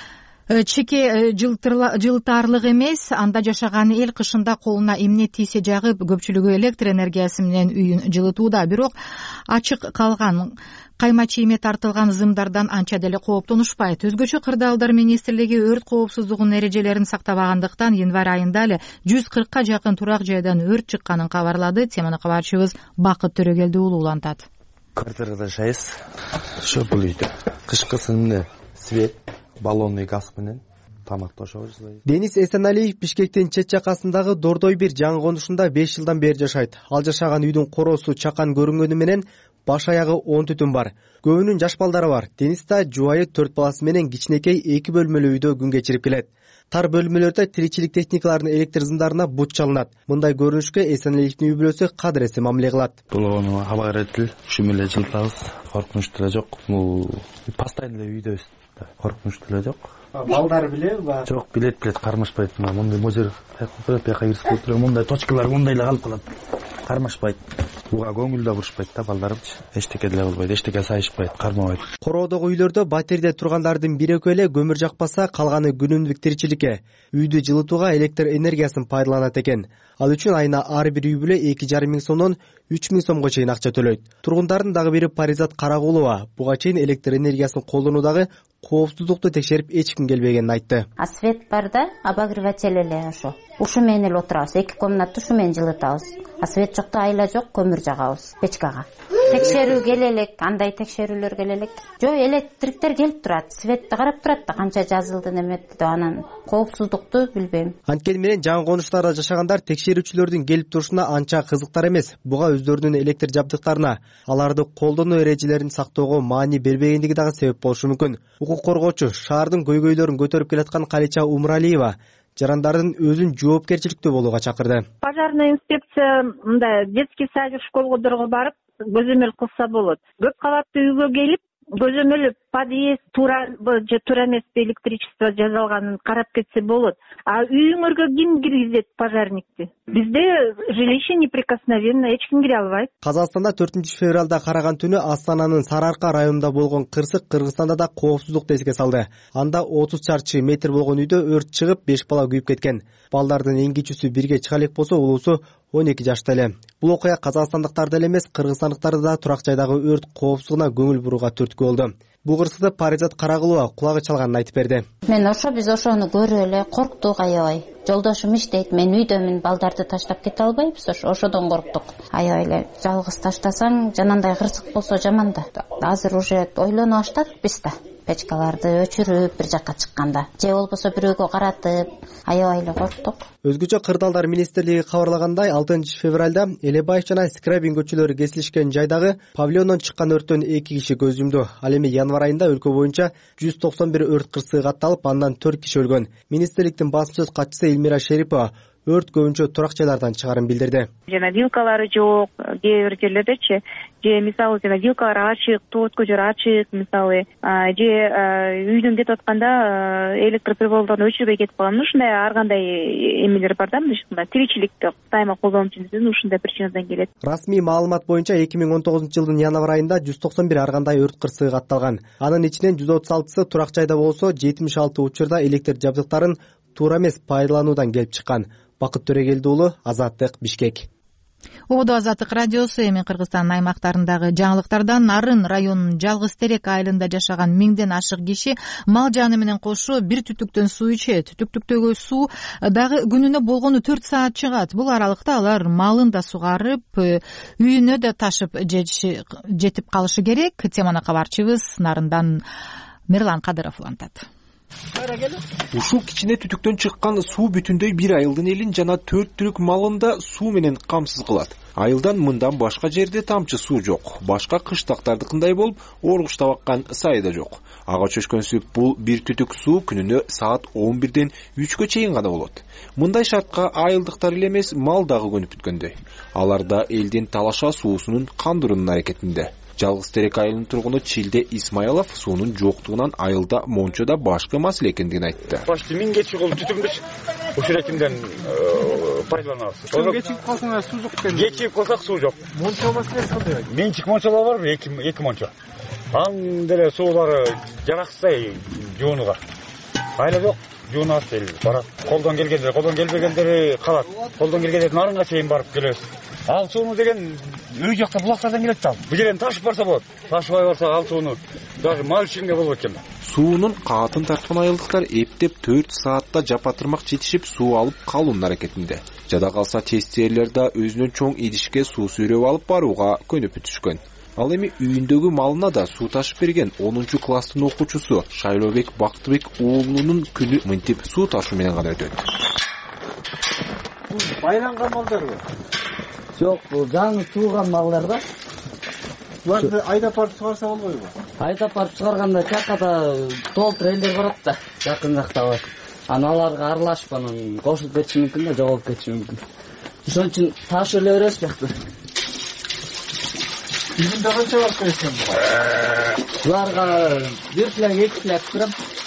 чеке жылтаарлык эмес, анда жашаган эл кышында колуна эмне тийсе жагып, көпчүлүгү электр энергиясы менен үйүн жылытууда. Бирок ачык калган кайма чийме тартылган зымдардан анча деле кооптонушпайт. Өзгөчө кырдаалдар министрлиги өрт коопсуздугунун эрежелерин сактабагандыктан январь айында эле 140ка жакын турак жайдан өрт чыкканын кабарлады. Теманы кабарчыбыз Бакыт Төрөгелди уулу улантат. Квартирада жайсыз. Ошо бул үйдө кышкысын свет, баллонный газ менен тамак тошобуз. Денис Эсеналиев Бишкектин чет жакасындагы Дордой бир жаңы конушунда 5 жылдан бери жашайт. Ал жашаган үйдүн короосу чакан көрүнгөнү менен баш аягы 10 түтүн бар. Көбүнүн жаш балдары бар. Денис да жубайы 4 баласы менен кичинекей 2 бөлмөлүү үйдө күн кечирип келет. Тар бөлмөлөрдө тиричилик техникаларынын электр зымдарына бут чалынат. Мындай көрүнүшкө Эсеналиевдин үй бүлөсү кадыресе мамиле кылат. Бул аба керектил, ушу менен жылтабыз, коркунуч деле жок. Бул постоянно үйдөбүз. Коркунуч деле жок. Балдар билеби? Жок, билет кармашпайт. Мындай мозер бияка кирсип отуруп, мындай точкалар мындай эле калып калат. Кармашпайт. Буга көңүл да бурушпайт да балдарымчы. Эчтеке деле болбойт, эчтеке сайышпайт, кармабайт. Короодогу үйлөрдө батирде тургандардын бири экөө эле көмүр жакпаса, калганы күнүмдүк тиричиликке, үйдү жылытууга электр энергиясын пайдаланат экен. Ал үчүн айына ар бир үй бүлө 2,5 миң сомдон 3 миң сомго чейин акча төлөйт. Тургундардын дагы бири Паризат Карагулова буга чейин электр энергиясын колдонуудагы коопсуздукту текшерип эч ким келбегенин айтты. Свет бар да, обогреватель эле ошо. Ушу менен эле отурабыз, 2 комнатты ушу менен жылытабыз. Свет жокто айла жок, көмүр жагабыз печкага. Текшерүү келелек, андай текшерүүлөр келелек. Жок, электриктер келип турат, светти карап турат да канча жазылды неметти деп, анан коопсуздукту билбейм. Анткени менен жаңы конуштарда жашагандар текшерүүчүлөрдүн келип турушуна анча кызыктар эмес. Буга өздөрүнүн электр жабдыктарына, аларды колдонуу эрежелерин сактоого маани бербегендиги дагы себеп болушу мүмкүн. Укук коргоочу, шаардын көйгөйлөрүн көтөрүп келаткан Калича Умралиева жарандардын өзүн жоопкерчиликтүү болууга чакырды. Пожарная инспекция мындай детский садик, школдорго барып көзөмөл кылса болот. Көп кабаттуу үйгө келип көзөмөл подъезд туура же туура эмес электричество жазылганын карап кетсе болот. А үйүңөргө ким киргизет пожарникти? Бизде жилище неприкосновенно, эч ким кире албайт. Казакстанда 4 февралда караган түнү Астананын Сарыарка районунда болгон кырсык Кыргызстанда да коопсуздукту эске салды. Анда 30 чарчы метр болгон үйдө өрт чыгып 5 бала күйүп кеткен. Балдардын эң кичүүсү 1 чыга элек болсо, улуусу 12 жашта эле. Бул окуя казакстандыктарды эле эмес, кыргызстандыктарды да турак жайдагы өрт коопсуздугуна көңүл бурууга түрткү болду. Бул кырсыкты Паризат Карагулова кулагы чалганын айтып берди. Биз ошону көрүп эле корктук аябай. Жолдошум иштейт, мен үйдөмүн, балдарды таштап кете албайбыз, ошодон корктук. Аябай эле жалгыз таштасаң, жанандай кырсык болсо жаман да. Азыр уже ойлоно баштадык биз да. печкаларды өчүрүп бир жакка чыкканда же болбосо бирөөгө каратып аябай эле корктук. Өзгөчө Кырдаалдар министрлиги кабарлагандай 6 февралда Элебаев жана Скрабин көчөлөрү кесилишкен жайдагы павильондон чыккан өрттөн 2 киши көз жумду. Ал эми январь айында өлкө боюнча 191 өрт кырсыгы катталып, андан 4 киши өлгөн. Министрликтин басым сөз катчысы Элмира Шерипова өрт көбүнчө турак жайлардан чыгарын билдирди. Жана вилкалары жок, кээ бир жерлердечи, же мисалы жана вилкалар ачык, тоот көчөр ачык, мисалы, же үйдөн кетип атканда электр прибордорун өчүрбөй кетип калган. Ушундай ар кандай эмелер бар да, мындай тиричиликти дайыма колдонуп жүрүшүн ушундай причинадан келет. Расмий маалымат боюнча 2019-жылдын январь айында 191 ар кандай өрт кырсыгы катталган. Анын ичинен 136сы турак жайда болсо, 76 учурда электр жабдыктарын туура эмес пайдалануудан келип чыккан. Бакыт Төрөгелди уулу, Азаттык, Бишкек. Ободо Азаттык радиосу. Эми Кыргызстандын аймактарындагы жаңылыктардан Нарын районунун Жалгыз Терек айылында жашаган 1000ден ашык киши мал жаны менен кошо бир түтүктөн суу ичет. Түтүктөгү суу дагы күнүнө болгону 4 саат чыгат. Бул аралыкта алар малын да сугарып, үйүнө да ташып жетип калышы керек. Теманы кабарчыбыз Нарындан Мирлан Кадыров улантат. Ушул кичине түтүктөн чыккан суу бүтүндөй бир айылдын элин жана 4 түлүк малын да суу менен камсыз кылат. Айылдан мындан башка жерде тамчы суу жок. Башка кыштактардыкындай болуп, оргуч табаккан сай да жок. Ага чөшкөнсүп бул бир түтүк суу күнүнө саат 11ден 3кө чейин гана болот. Мындай шартка айылдыктар эле эмес, мал дагы көнүп бүткөндөй. Алар да элдин талаша суусунун кандыруунун аракетинде. Жалгыз Терек айылынын тургуну Чилде Исмайлов суунун жоктугунан айылда мончода башка маселе экендигин айтты. Почти 1000 кечи болуп түтүнбүш. Ушул экимден пайдаланабыз. Кечип калсаңар суу жок экен. Кечип калсак суу жок. Мончо маселеси кандай? Менчик мончолор бар, 2 мончо. Анын деле суулары жараксыз жуунуга. Айла жок. Жуунат эл барат. Колдон келбегендери калат. Колдон келгендер Нарынга чейин барып келебиз. Ал сууну деген үй жакта булактардан келет да. Бул жерден ташып барса болот. Ташыбай барса ал сууну даже мал ичинге болбойт экен. Суунун каатын тарткан айылдыктар эптеп 4 саатта жапатырмак жетишип суу алып калуунун аракетинде. Жада калса тестерлер да өзүнөн чоң идишке суу сүйрөп алып барууга көнүп түшкөн. Ал эми үйүндөгү малына да суу ташып берген 10-класстын окуучусу Шайлообек Бактыбек уулунун күнү мынтип суу ташуу менен гана өтөт. Бул байланган малдарбы? Жок, бул жаңы тууган малдар да. Буларды айдап барып чыгарса болбойбу? Айдап барып чыгарганда чакада толтур элдер барат да, жакын жакта бар. Аналарга аралашып анан кошулуп кетиши мүмкүн да, жоголуп кетиши мүмкүн. Ошон үчүн ташып эле беребиз бияктан. Бүгүндө канча барып келесиң буга? Буларга бир силек, 2 силек турам.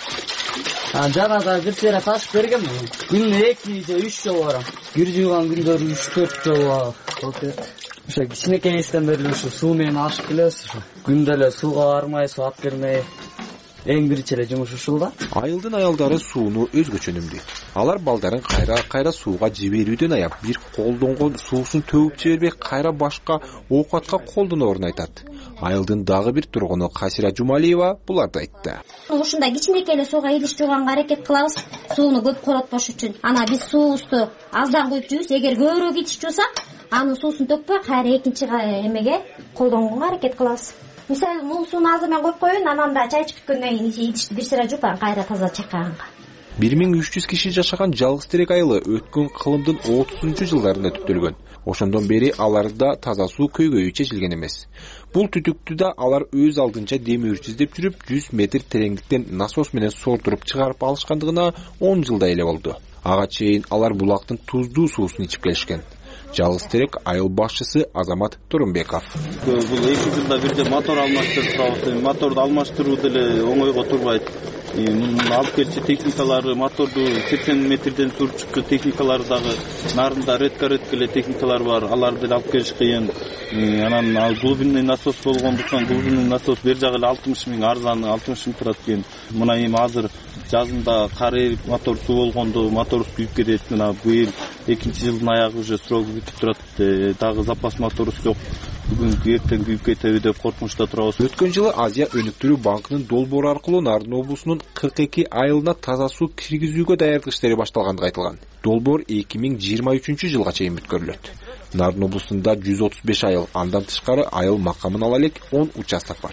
Жана да бир сыйра ташып бергем. Күнүнө 2 же 3 жолу барам. Кир жууган күндөрү 3-4 жолу болуп кетет. Ошо кичинекей эстен бери ушу суу менен ашып келебиз. Күндө эле сууга бармай, суу алып келмей. Эң биринчи эле жумуш ушул да. Айылдын аялдары сууну өзгөчө үнөмдөйт. Алар балдарын кайра сууга жиберүүдөн аяп, бир колдонгон суусун төгүп жибербей, кайра башка оокатка колдоноорун айтат. Айылдын дагы бир тургуну Касира Жумалиева буларды айтты. Ушундай кичинекей эле сууга идиш жууганга аракет кылабыз, сууну көп коротпош үчүн. Ана биз суубузду аздан куюп жүүбүз. Эгер көбүрөөк идиш жуусак, анын суусун төкпөй, кайра экинчи эмеге колдонгонго аракет кылабыз. Мисалы, мул сууну азыр мен коюп коеюн, анан да чай ичип бүткөндөн кийин идишти бир сыра жууп, кайра таза чайкаганга. 1300 киши жашаган Жалгыз Терек айылы өткөн кылымдын 30-жылдарында түптөлгөн. Ошондон бери аларда таза суу көйгөйү чечилген эмес. Бул түтүктү да алар өз алдынча демирчи издеп жүрүп 100 метр тереңдиктен насос менен сордуруп чыгарып алышкандыгына 10 жылдай эле болду. Ага чейин алар булактын туздуу суусун ичип келишкен. Жалгыз Терек айыл башчысы Азамат Турумбеков. Бул 2 жылда бирде мотор алмаштырып турабыз. Моторду алмаштыруу деле оңойго турбайт. Мунун алып келчи техникалары, моторду 80 метрден суруп чыккан техникалары дагы Нарында редко эле техникалар бар. Аларды деле алып келиш кыйын. Анан глубинный насос болгондуктан глубинный насос бер жагы эле 60 миң арзаны 60 миң турат экен. Мына эми азыр жазында кар эрип мотор суу болгондо мотор күйүп кетет. Мына быйыл 2-жылдын аягы уже срок бүтүп турат. Дагы запас моторубуз жок. Бүгүн эртең күйүп кетеби деп коркунучта турабыз. Өткөн жылы Азия өнүктүрүү банкынын долбоору аркылуу Нарын облусунун 42 айылына таза суу киргизүүгө даярдык иштери башталгандыгы айтылган. Долбоор 2023-жылга чейин бүткөрүлөт. Нарын облусунда 135 айыл, андан тышкары айыл макамын ала элек 10 участок бар.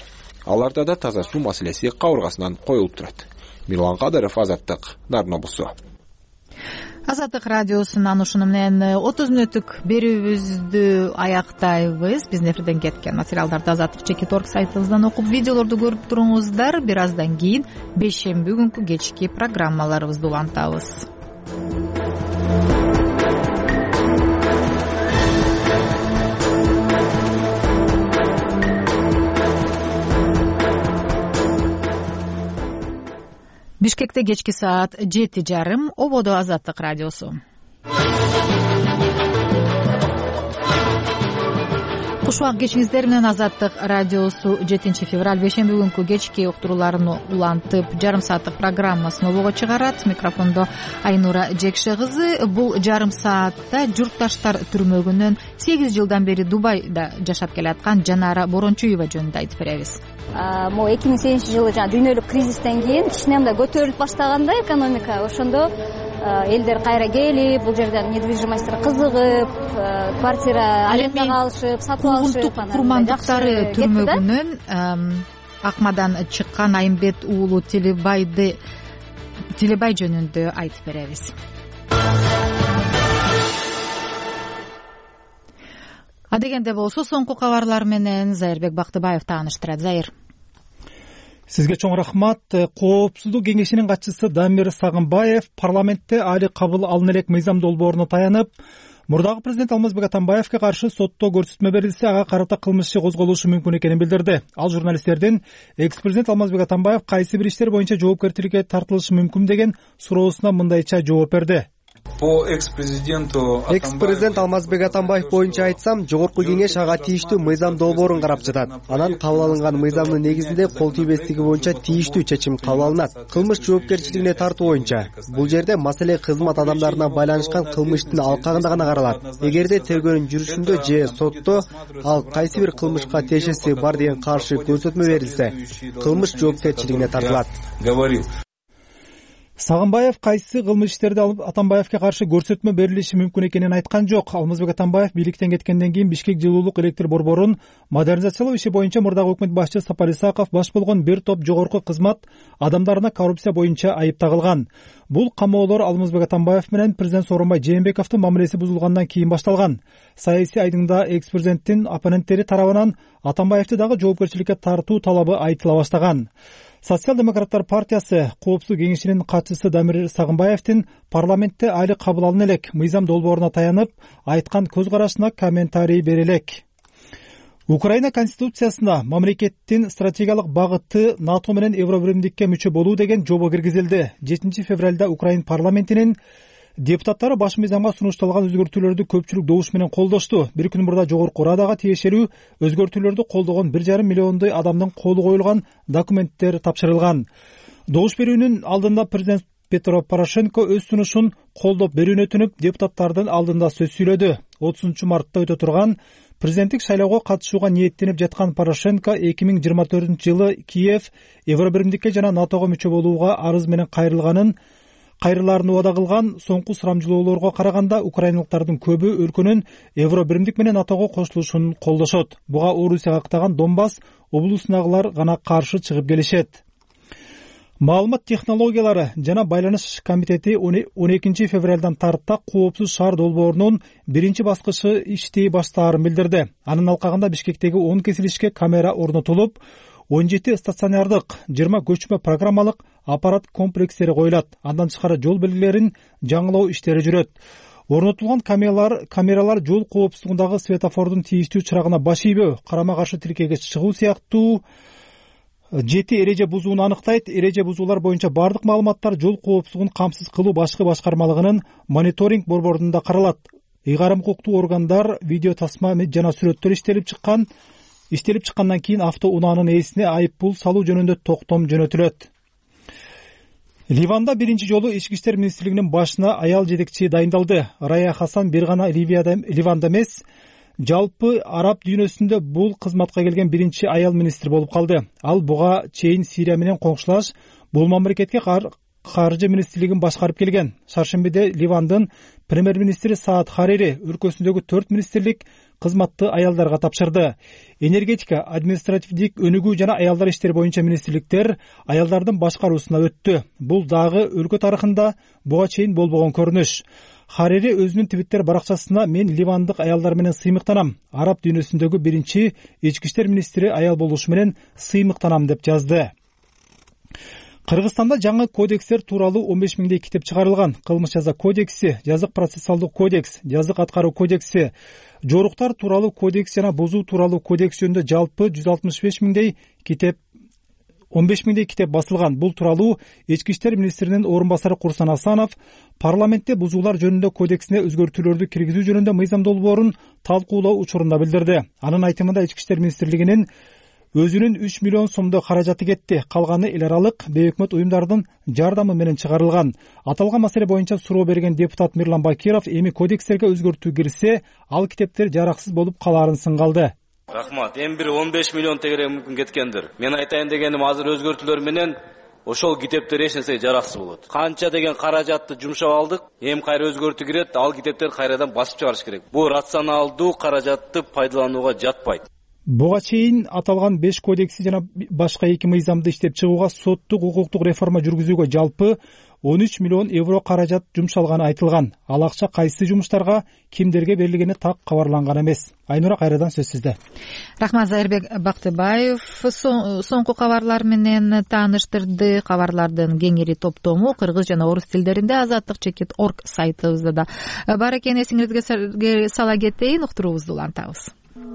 аларда да таза суу маселеси кабыргасынан коюлуп турат. Мирлан Кадыров, Азаттык, Нарын облусу. Азаттык радиосунан ушуну менен 30 мүнөттүк берүүбүздү аяктайбыз. Биздин эфирден кеткен материалдарды azattik.org сайтыбыздан окуп, видеолорду көрүп туруңуздар. Бир аздан кийин бейшемби күнкү кечки программаларыбызды улантабыз. Бишкекте кечки саат 7:30, ободо Азаттык радиосу. Кушубак кечиңиздер менен Азаттык радиосу 7 февраль бейшемби күнкү кечки уктурууларын улантып, жарым сааттык программасын обого чыгарат. Микрофондо Айнура Жекше кызы. Бул жарым саатта журтташтар түрмөгүнөн 8 жылдан бери Дубайда жашап келаткан Жанара Борончуева жөнүндө айтып беребиз. Могу 2008-жылы дүйнөлүк кризистен кийин кичине мындай көтөрүлүп баштаганда экономика, ошондо элдер кайра келип, бул жерден недвижимостьтер кызыгып, квартира арендага алышып, сатып алышып, курмандыктары түрмөгүнөн Акмадан чыккан Айымбет уулу Телебай жөнүндө айтып беребиз. Адегенде болсо соңку кабарлар менен Зайырбек Бактыбаев тааныштырат. Зайыр. Сизге чоң рахмат. Коопсуздук кеңешинин катчысы Дамир Сагынбаев парламентте али кабыл алына элек мыйзам долбооруна таянып, мурдагы президент Алмазбек Атамбаевге каршы сотто көрсөтмө берилсе, ага карата кылмыш иши козголушу мүмкүн экенин билдирди. Ал журналисттердин экс-президент Алмазбек Атамбаев кайсы бир иштер боюнча жоопкерчиликке тартылышы мүмкүн деген суроосуна мындайча жооп берди. По экс-президент Алмазбек Атамбаев боюнча айтсам, жогорку кеңеш ага тийиштүү мыйзам долбоорун карап жатат. Анан кабыл алынган мыйзамдын негизинде кол тийбестиги боюнча тийиштүү чечим кабыл алынат. Кылмыш жоопкерчилигине тартуу боюнча. Бул жерде маселе кызмат адамдарына байланышкан кылмыштын алкагында гана каралат. Эгерде тергөөнүн жүрүшүндө же сотто ал кайсы бир кылмышка тиешеси бар деген каршы көрсөтмө берилсе, кылмыш жоопкерчилигине тартылат. Сагынбаев кайсы кылмыш иштерди алып Атамбаевге каршы көрсөтмө берилиши мүмкүн экенин айткан жок. Алмазбек Атамбаев бийликтен кеткенден кийин Бишкек жылуулук электр борборун модернизациялоо иши боюнча мурдагы өкмөт башчы Сапар Исаков баш болгон бир топ жогорку кызмат адамдарына коррупция боюнча айып тагылган. Бул камоолор Алмазбек Атамбаев менен президент Сооронбай Жээнбековдун мамилеси бузулгандан кийин башталган. Саясий айдыңда экс-президенттин оппоненттери тарабынан Атамбаевди дагы жоопкерчиликке тартуу талабы айтыла баштаган. Социал-демократтар партиясы Коопсуздук кеңешинин катчысы Дамир Сагынбаевдин парламентте али кабыл алына элек мыйзам долбооруна таянып, айткан көз карашына комментарий бере элек. Украина конституциясына мамлекеттин стратегиялык багыты НАТО менен Евробиримдикке мүчө болуу деген жобо киргизилди. 7 февралда Украина парламентинин депутаттары баш мыйзамга сунушталган өзгөртүүлөрдү көпчүлүк добуш менен колдошту. Бир күн мурда жогорку Радага тиешелүү өзгөртүүлөрдү колдогон 1,5 миллиондой адамдын колу коюлган документтер тапшырылган. Добуш берүүнүн алдында президент Петро Порошенко өз сунушун колдоп берүүнү өтүнүп, депутаттардын алдында сөз сүйлөдү. 30 мартта өтө турган президенттик шайлоого катышууга ниеттенип жаткан Порошенко 2024-жылы Киев Евробиримдикке жана НАТОго мүчө болууга арыз менен кайрыларын убада кылган. Соңку сурамжылоолорго караганда украиналыктардын көбү өлкөнүн Евробиримдик менен НАТОго кошулушун колдошот. Буга Орусияга каттаган Донбасс облусундагылар гана каршы чыгып келишет. Маалымат технологиялары жана байланыш комитети 12 февралдан тарта коопсуз шаар долбоорунун биринчи баскычы иштей баштаарын билдирди. Анын алкагында Бишкектеги 10 кесилишке камера орнотулуп, 17 стационардык, 20 көчмө программалык аппарат комплекстери коюлат. Андан тышкары жол белгилерин жаңылоо иштери жүрөт. Орнотулган камералар жол коопсуздугундагы светофордун тийиштүү чырагына баш ийбөө, карама каршы тилкеге чыгуу сыяктуу 7 эреже бузууну аныктайт. Эреже бузуулар боюнча бардык маалыматтар жол коопсуздугун камсыз кылуу башкы башкармалыгынын мониторинг борборунда каралат. Ыйгарым укуктуу органдар видео тасма жана сүрөттөр иштелип чыккандан кийин автоунаанын ээсине айып пул салуу жөнүндө токтом жөнөтүлөт. Ливанда биринчи жолу ички иштер министрлигинин башына аял жетекчи дайындалды. Рая Хасан бир гана Ливанда эмес, жалпы араб дүйнөсүндө бул кызматка келген биринчи аял министр болуп калды. Ал буга чейин Сирия менен коңшулаш бул мамлекетке каржы министрлигин башкарып келген. Шаршембиде Ливандын премьер-министри Саад Харири өлкөсүндөгү 4 министрлик кызматты аялдарга тапшырды. Энергетика, административдик өнүгүү жана аялдар иштери боюнча министрликтер аялдардын башкаруусуна өттү. Бул дагы өлкө тарыхында буга чейин болбогон көрүнүш. Харири өзүнүн Твиттер баракчасына мен ливандык аялдар менен сыймыктанам. Араб дүйнөсүндөгү биринчи ички иштер министри аял болушу менен сыймыктанам деп жазды. Кыргызстанда жаңы кодекстер тууралуу 15 миңдей китеп чыгарылган. Кылмыш жаза кодекси, жазык процессуалдык кодекс, жазык аткаруу кодекси, жоруктар тууралуу кодекс жана бузуу тууралуу кодекс жөнүндө жалпы 165 миңдей китеп 15 миңдей китеп басылган. Бул тууралуу ички иштер министринин орун басары Курсан Асанов парламентте бузуулар жөнүндө кодексине өзгөртүүлөрдү киргизүү жөнүндө мыйзам долбоорун талкуулоо учурунда билдирди. Анын айтымында ички иштер министрлигинин өзүнүн 3 миллион сомдо каражаты кетти. Калганы эл аралык бейөкмөт уюмдардын жардамы менен чыгарылган. Аталган маселе боюнча суроо берген депутат Мирлан Бакиров эми кодекстерге өзгөртүү кирсе, ал китептер жараксыз болуп калаарын сынгалды. Рахмат. Эми бир 15 миллион тегере мүмкүн кеткендир. Мен айтайын дегеним азыр өзгөртүүлөр менен ошол китептер эч нерсеге жараксыз болот. Канча деген каражатты жумшап алдык, эми кайра өзгөртүү кирет, ал китептер кайрадан басып чыгарыш керек. Бул рационалдуу каражатты пайдаланууга жатпайт. Буга чейин аталган 5 кодекси жана башка 2 мыйзамды иштеп чыгууга соттук укуктук реформа жүргүзүүгө жалпы 13 миллион евро каражат жумшалганы айтылган. Ал акча кайсы жумуштарга, кимдерге берилгени так кабарланган эмес. Айнура, кайрадан сөз сизде. Рахмат, Зайырбек Бактыбаев соңку кабарлар менен тааныштырды. Кабарлардын кеңири топтому кыргыз жана орус тилдеринде azatlyk.org сайтыбызда да бар экен. Эсиңизге сала кетейин, уктуруубузду улантабыз.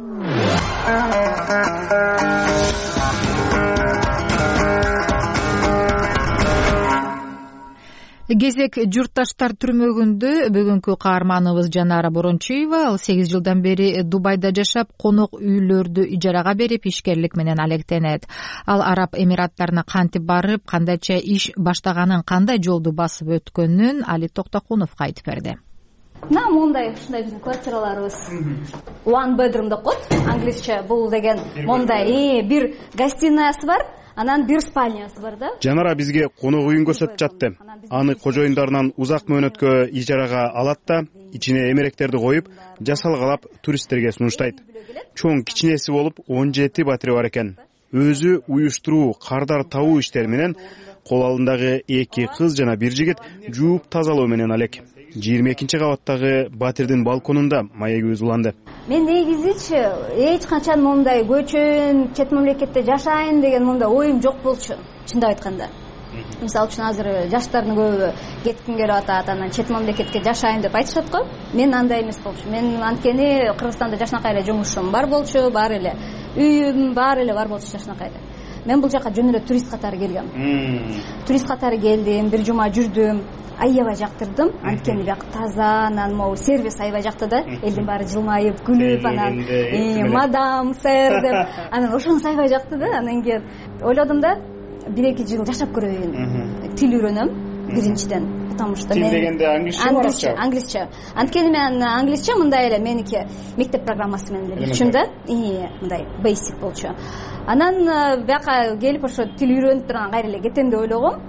Кезек журтташтар түрмөгүндө бүгүнкү каарманыбыз Жанара Борончуева, ал 8 жылдан бери Дубайда жашап, конок үйлөрдү ижарага берип, ишкерлик менен алектенет. Ал Араб Эмираттарына кантип барып, кандайча иш баштаганын, кандай жолду басып өткөнүн Али Токтокуновго айтып берди. Мондай ушундай биздин квартираларыбыз one bedroom деп коет, англисче. Бул деген мондай бир гостиноясы бар, анан бир спальнясы бар да. Жанара бизге конок үйүн көрсөтүп жатты. Аны кожоюндарынан узак мөөнөткө ижарага алат да, ичине эмеректерди коюп, жасалгалап туристтерге сунуштайт. Чоң кичинеси болуп 17 батири бар экен. Өзү уюштуруу, кардар табуу иштери менен кол алдындагы 2 кыз жана 1 жигит жууп тазалоо менен алек. 22-кабаттагы батирдин балконунда маегибиз уланды. Мен негизичи эч качан мондай көчөн, чет мамлекетте жашайын деген мондай оюм жок болчу, чындап айтканда. Мисалы үчүн азыр жаштардын көбү кетким келип атат, анан чет мамлекетке жашайын деп айтышат го. Мен андай эмес болчу. Мен анткени Кыргызстанда жакшынакай эле жумушум бар болчу, бар эле үйүм бар эле бар болчу жакшынакай эле. Мен бул жака жөн эле турист катары келгем. Турист катары келдим, бир жума жүрдүм. Аябай жактырдым. Анткени бияк таза, анан могу сервис аябай жакты да. Элдин баары жылмайып, күлүп, анан мадам, сэр деп, анан ошонус аябай жакты да. Анан кийин ойлодум да, 1-2 жыл жашап көрөйүн. Тил үйрөнөм биринчиден. Потому что мен дегенде англисче. Англисче. Анткени мен англисче мындай эле меники мектеп программасы менен эле билчүм да. Мындай basic болчу. Анан бияка келип ошо тил үйрөнүп турган кайра эле кетем деп ойлогом.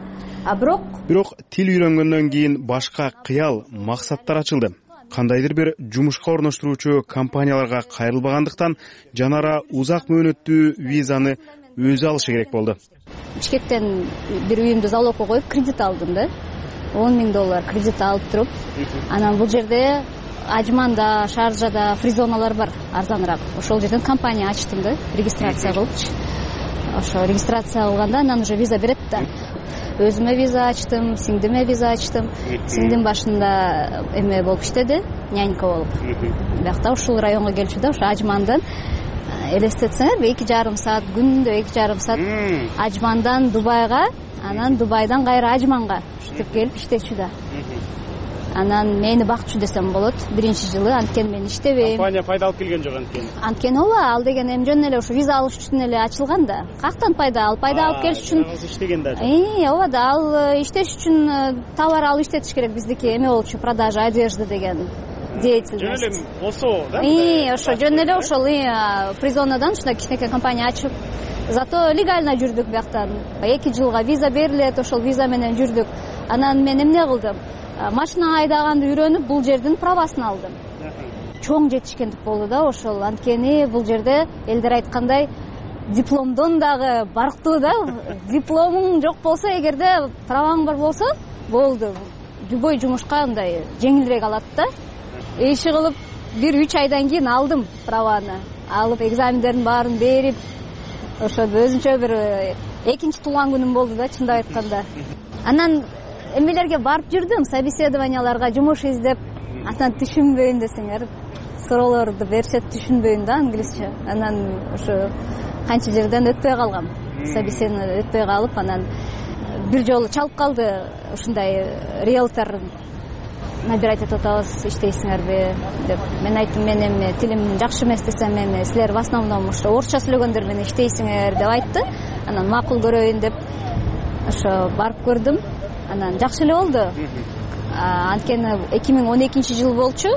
Бирок тил үйрөнгөндөн кийин башка кыял, максаттар ачылды. Кандайдыр бир жумушка орноштуруучу компанияларга кайрылбагандыктан Жанара узак мөөнөттүү визаны өзү алышы керек болду. Бишкектен бир үйүмдү залогко коюп кредит алдым да. $10,000 кредит алып туруп, анан бул жерде Ажманда, Шаржада фризоналар бар, арзаныраак. Ошол жерден компания ачтым да, регистрация кылыпчы. Ошо регистрация кылганда анан уже виза берет да. Өзүмө виза ачтым, сиңдиме виза ачтым. Сиңдим башында эме болуп иштеди, нянька болуп. Биякта ушул районго келчү да, ошо Ажмандан элестетсеңер 2,5 саат күндө 2,5 саат Ажмандан Дубайга, анан Дубайдан кайра Ажманга ушинтип келип иштечү да. Анан мени бакчу десем болот. Биринчи жылы анткени мен иштебейм. Компания пайда алып келген жок анткени. Анткени ооба, ал деген эми жөн эле ошо виза алыш үчүн эле ачылган да. Кактан пайда алып келиш үчүн. Иштеген да. Ооба да, ал иштеш үчүн товар алып иштетиш керек. Биздики эме болчу, продажа одежды деген деятельность. Жөн эле осо да? Ошо жөн эле ошол призонадан ушундай кичинекей компания ачып зато легально жүрдүк бияктан. 2 жылга виза берилет, ошол виза менен жүрдүк. Анан мен эмне кылдым? Машина айдаганды үйрөнүп, бул жердин правасын алдым. Чоң жетишкендик болду да ошол. Анткени бул жерде элдер айткандай дипломдон дагы барктуу да. Дипломуң жок болсо, эгерде праваң бар болсо, болду. Любой жумушка андай жеңилирээк алат да. Иши кылып 1-3 айдан кийин алдым праваны. Алып экзамендердин баарын берип, ошо өзүнчө бир экинчи туулган күнүм болду да, чындап айтканда. Анан эмелерге барып жүрдүм, собеседованияларга, жумуш издеп, анан түшүнбөйүн десеңер, суроолорду беришет, түшүнбөйүн да англисче. Анан ошо канча жерден өтпөй калгам. Собеседование өтпөй калып, анан бир жолу чалып калды, ушундай риэлтор набирать этип атабыз, иштейсиңерби деп. Мен айттым, мен эми тилим жакшы эмес десем, эми силер в основном ошо орусча сүйлөгөндөр менен иштейсиңер деп айтты. Анан макул көрөйүн деп ошо барып көрдүм. Анан жакшы эле болду. Анткени 2012 жыл болчу.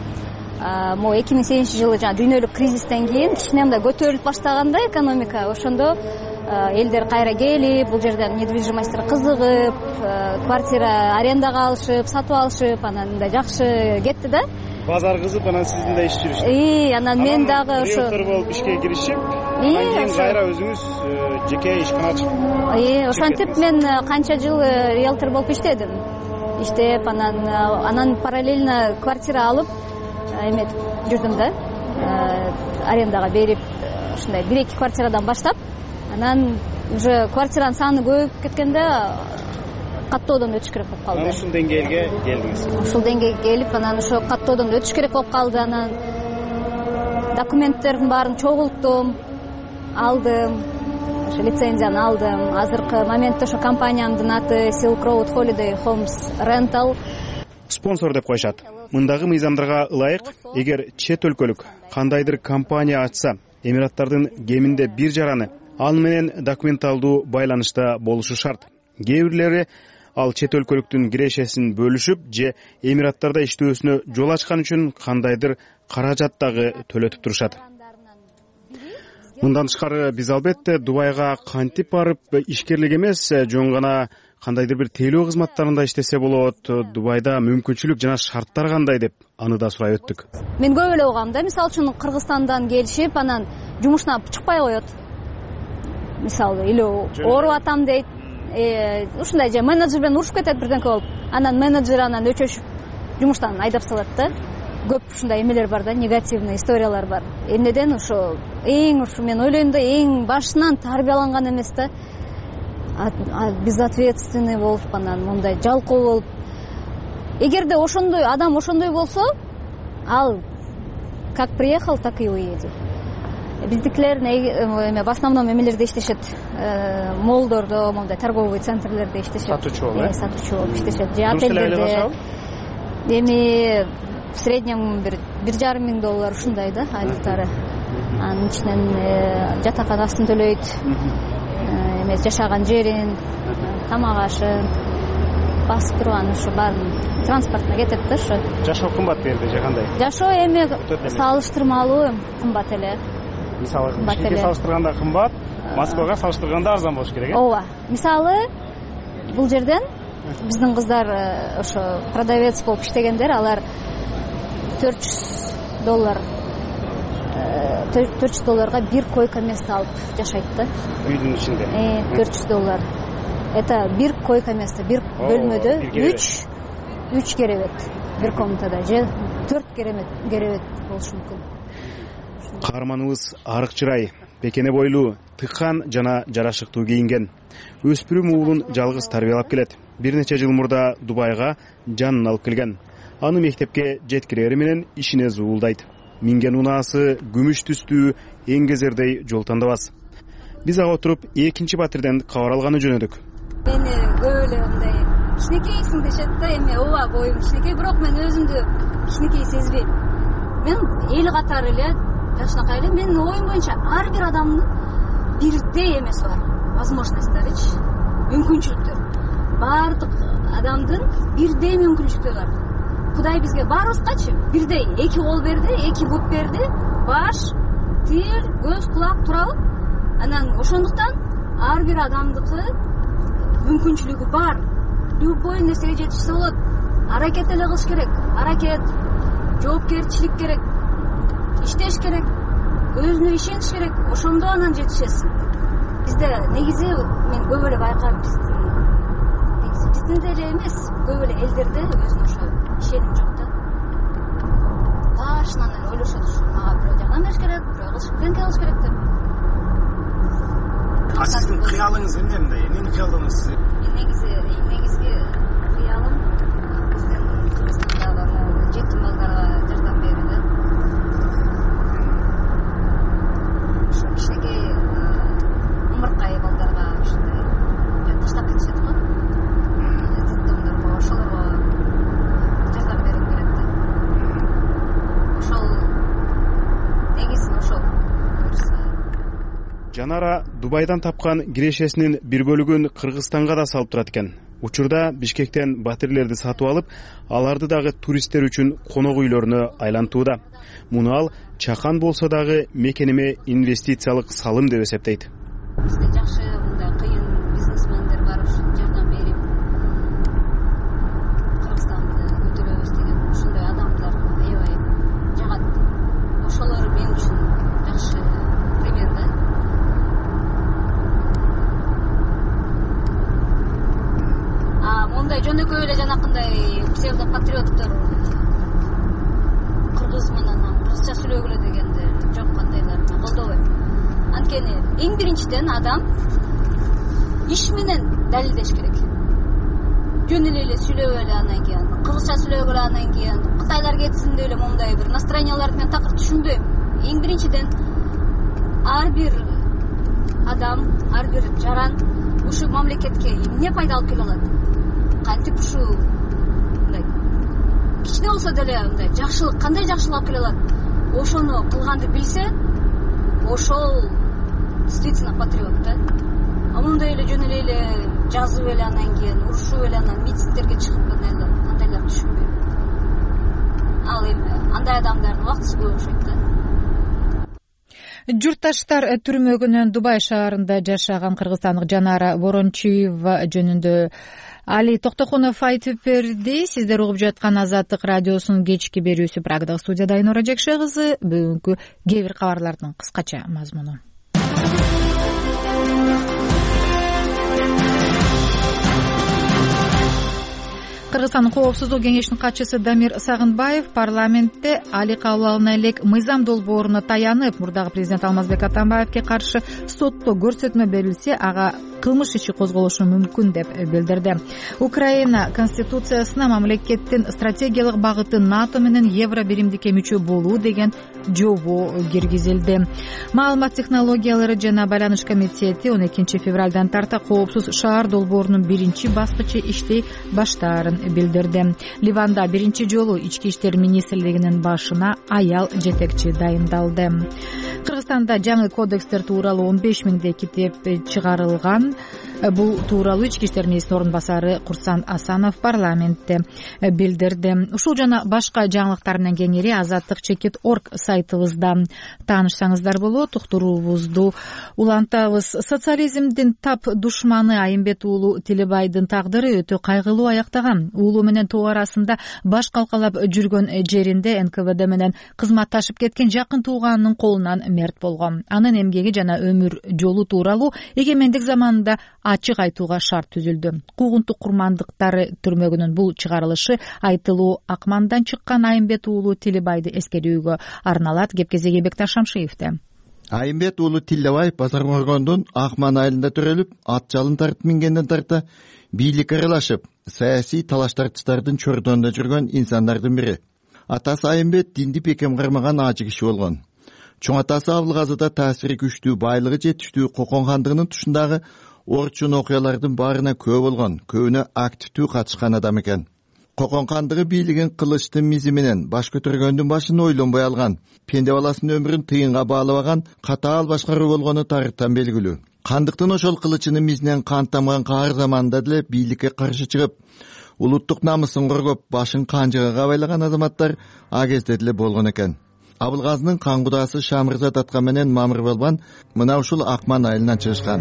Могу 2008 жылы жана дүйнөлүк кризистен кийин кичине мындай көтөрүлүп баштаганда экономика, ошондо элдер кайра келип, бул жерден недвижимостьтер кызыгып, квартира арендага алышып, сатып алышып, анан мындай жакшы кетти да. Базар кызып, анан сиздин да иш жүрүштү. Анан мен дагы ошо риэлтор болуп ишке киришип, анан кийин кайра өзүңүз жеке ишкана ачып. Ошентип мен канча жыл риэлтор болуп иштедим. Иштеп, анан параллельно квартира алып эметип жүрдүм да. Арендага берип, ушундай 1-2 квартирадан баштап, анан уже квартиранын саны көбөйүп кеткенде каттоодон өтүш керек болуп калды. Ушул деңгээлге келдиңиз. Ушул деңгээлге келип, анан ошо каттоодон өтүш керек болуп калды. Анан документтердин баарын чогулттум, алдым, ошо лицензияны алдым. Азыркы моментте ошо компаниямдын аты Silk Road Holiday Homes Rental. Спонсор деп коюшат. Мындагы мыйзамдарга ылайык, эгер чет өлкөлүк кандайдыр компания ачса, Эмираттардын кеминде бир жараны ал менен документалдуу байланышта болушу шарт. Кээ бирлери ал чет өлкөлүктүн кирешесин бөлүшүп же Эмираттарда иштөөсүнө жол ачкан үчүн кандайдыр каражат дагы төлөтүп турушат. Мындан тышкары биз албетте Дубайга кантип барып ишкерлик эмес, жөн гана кандайдыр бир тейлөө кызматтарында иштесе болот, Дубайда мүмкүнчүлүк жана шарттар кандай деп аны да сурай өттүк. Мен көп эле угам да, мисалы үчүн Кыргызстандан келишип, анан жумушуна чыкпай коет. Мисалы, или ооруп атам дейт. Ушундай же менеджер менен урушуп кетет бирденке болуп. Анан менеджер анан өчөшүп жумуштан айдап салат да. Көп ушундай эмелер бар да, негативный историялар бар. Эмнеден ошо мен ойлойм да, эң башынан тарбияланган эмес да. Безответственный болуп, анан мындай жалкоо болуп. Эгерде ошондой адам ошондой болсо, ал как приехал, так и уедет. Биздикилер в основном эмелерде иштешет, молдордо, мондай торговый центрлерде иштешет. Сатуучу болуп, сатуучу болуп иштешет. Же отелдерде. Эми в среднем $1,500 ушундай да айлыктары. Анын ичинен жатаканасын төлөйт, эмес жашаган жерин, тамак ашын, басып турган ушу баарын транспортуна кетет да ушу. Жашоо кымбат берди же кандай? Жашоо эми салыштырмалуу кымбат эле. Мисалы, Бишкекке салыштырганда кымбат, Москвага салыштырганда арзан болуш керек, э? Ооба. Мисалы, бул жерден биздин кыздар ошо продавец болуп иштегендер, алар $400 бир койка место алып жашайт да. Үйдүн ичинде. $400. Это бир койка место, бир бөлмөдө 3 керебет, бир комнатада же 4 керебет болушу мүмкүн. Каарманыбыз арык чырай, пекене бойлуу, тыккан жана жарашыктуу кийинген. Өспүрүм уулун жалгыз тарбиялап келет. Бир нече жыл мурда Дубайга жанын алып келген. Аны мектепке жеткирери менен ишине зуулдайт. Минген унаасы күмүш түстүү эңгезердей жол тандабас. Биз ага отуруп экинчи батирден кабар алганы жөнөдүк. Мени көп эле мындай кичинекейсиң дешет да, эми ооба боюм кичинекей, бирок мен өзүмдү кичинекей сезбейм. Мен эл катары эле жакшынакай эле, менин оюм боюнча ар бир адамдын бирдей эмеси бар, возможностторичи, мүмкүнчүлүктөр. Баардык адамдын бирдей мүмкүнчүлүктөрү бар. Кудай бизге баарыбызгачы бирдей 2 кол берди, 2 бут берди, баш, тил, көз, кулак туралы Анан ошондуктан ар бир адамдыкы мүмкүнчүлүгү бар. Любой нерсеге жетишсе болот. Аракет эле кылыш керек. Аракет, жоопкерчилик керек. Иштеш керек. Өзүнө ишениш керек. Ошондо анан жетишесиң. Бизде негизи мен көп эле байкайм, биздин деле эмес, көп эле элдерде өзүнө ошо ишеним жок да. Башынан эле ойлошот ушу мага бирөө жардам бериш керек, бирөө кылыш керек деп. Сиздин кыялыңыз эмне мындай? Эмнени кыялдадыңыз сиз? Негизги кыялым биздин Кыргызстандагы жетим балдарга жардам берүү. Ошо кичинекей умуркай балдарга ушундай таштап кетишет го. Детдомдорго, ошолорго жардам берүү керек да. Ошол негизи ошол. Жанара Дубайдан тапкан кирешесинин бир бөлүгүн Кыргызстанга да салып турат экен. Учурда Бишкектен батирлерди сатып алып, аларды дагы туристтер үчүн конок үйлөрүнө айлантууда. Муну ал чакан болсо дагы мекениме инвестициялык салым деп эсептейт. Бизде жакшы мындай кыйын бизнесмендер бар, жардам берип Кыргызстанды көтөрөбүз деген ушундай адамдар аябай жагат. Ошолор мен үчүн жакшы пример да. Мондай жөнөкөй эле жанакындай псевдопатриоттор кыргыз менен кыргызча сүйлөгүлө дегенде жок, кандайларын колдобойм. Анткени эң биринчиден адам иш менен далилдеш керек. Жөн эле сүйлөп эле анан кийин кыргызча сүйлөп эле анан кийин Кытайлар кетсин деп эле мондай бир настроенияларды мен такыр түшүнбөйм. Эң биринчиден ар бир адам, ар бир жаран ушу мамлекетке эмне пайда алып келе алат? Кантип ушу мындай кичине болсо деле мындай жакшылык, кандай жакшылык алып келе алат? Ошону кылганды билсе, ошол действительно патриот да. Мондай эле жөн эле жазып эле анан кийин урушуп эле анан митингдерге чыгып андайлар түшүнбөйм. Ал эми андай адамдардын убактысы көп окшойт да. Журтташтар түрмөгүнөн Дубай шаарында жашаган кыргызстандык Жанара Ворончуева жөнүндө Али Токтокунов айтып берди. Сиздер угуп жаткан Азаттык радиосунун кечки берүүсү. Прагдагы студияда Айнура Жекше кызы. Бүгүнкү кээ бир кабарлардын кыскача мазмуну. Кыргызстандын Коопсуздук кеңешинин катчысы Дамир Сагынбаев парламентте али кабыл алына элек мыйзам долбооруна таянып, мурдагы президент Алмазбек Атамбаевке каршы сотто көрсөтмө берилсе, ага кылмыш иши козголушу мүмкүн деп билдирди. Украина конституциясына мамлекеттин стратегиялык багыты НАТО менен евро биримдикке мүчө болуу деген жобо киргизилди. Маалымат технологиялары жана байланыш комитети 12 февралдан тарта Коопсуз шаар долбоорунун биринчи баскычы иштей баштаарын билдирди. Ливанда биринчи жолу ички иштер министрлигинин башына аял жетекчи дайындалды. Кыргызстанда жаңы кодекстер тууралуу 15 миңдей китеп чыгарылган. Бул тууралуу ички иштер министринин орун басары Курсан Асанов парламентте билдирди. Ушул жана башка жаңылыктар менен кеңири Азаттык.org сайтыбызда таанышсаңыздар болот. Уктуруубузду улантабыз. Социализмдин тап душманы Айымбет уулу Тилебайдын тагдыры өтө кайгылуу аяктаган. Уулу менен тоо арасында баш калкалап жүргөн жеринде НКВД менен кызматташып кеткен жакын тууганынын колунан мерт болгон. Анын эмгеги жана өмүр жолу тууралуу эгемендик заманында ачык айтууга шарт түзүлдү. Куугунтук курмандыктары түрмөгүнүн бул чыгарылышы айтылуу Акмандан чыккан Айымбет уулу Тилебайды эскерүүгө арналат. Кепкезеги Бекташ Шамшиевде. Айымбет уулу Тилебай Базарморгондун Акман айылында төрөлүп, ат жалын тартып мингенден тарта бийлик аралашып, саясий талаш тартыштардын чордонунда жүргөн инсандардын бири. Атасы Айымбет динди бекем кармаган ажы киши болгон. Чоң атасы Абылгазыда таасири күчтүү, байлыгы жетиштүү Кокон хандыгынын тушундагы орчун окуялардын баарына күбө болгон, көбүнө активдүү катышкан адам экен. Кокон хандыгы бийлигин кылычтын мизи менен баш көтөргөндүн башын ойлонбой алган, пенде баласынын өмүрүн тыйынга баалабаган катаал башкаруу болгону тарыхтан белгилүү. Хандыктын ошол кылычынын мизинен кан тамган каар заманында деле бийликке каршы чыгып, улуттук намысын коргоп, башын канжыга кабайлаган азаматтар а кезде деле болгон экен. Абылгазынын каңгудасы Шамырзат аткан менен Мамыр Балбан мына ушул Акман айылынан чыгышкан.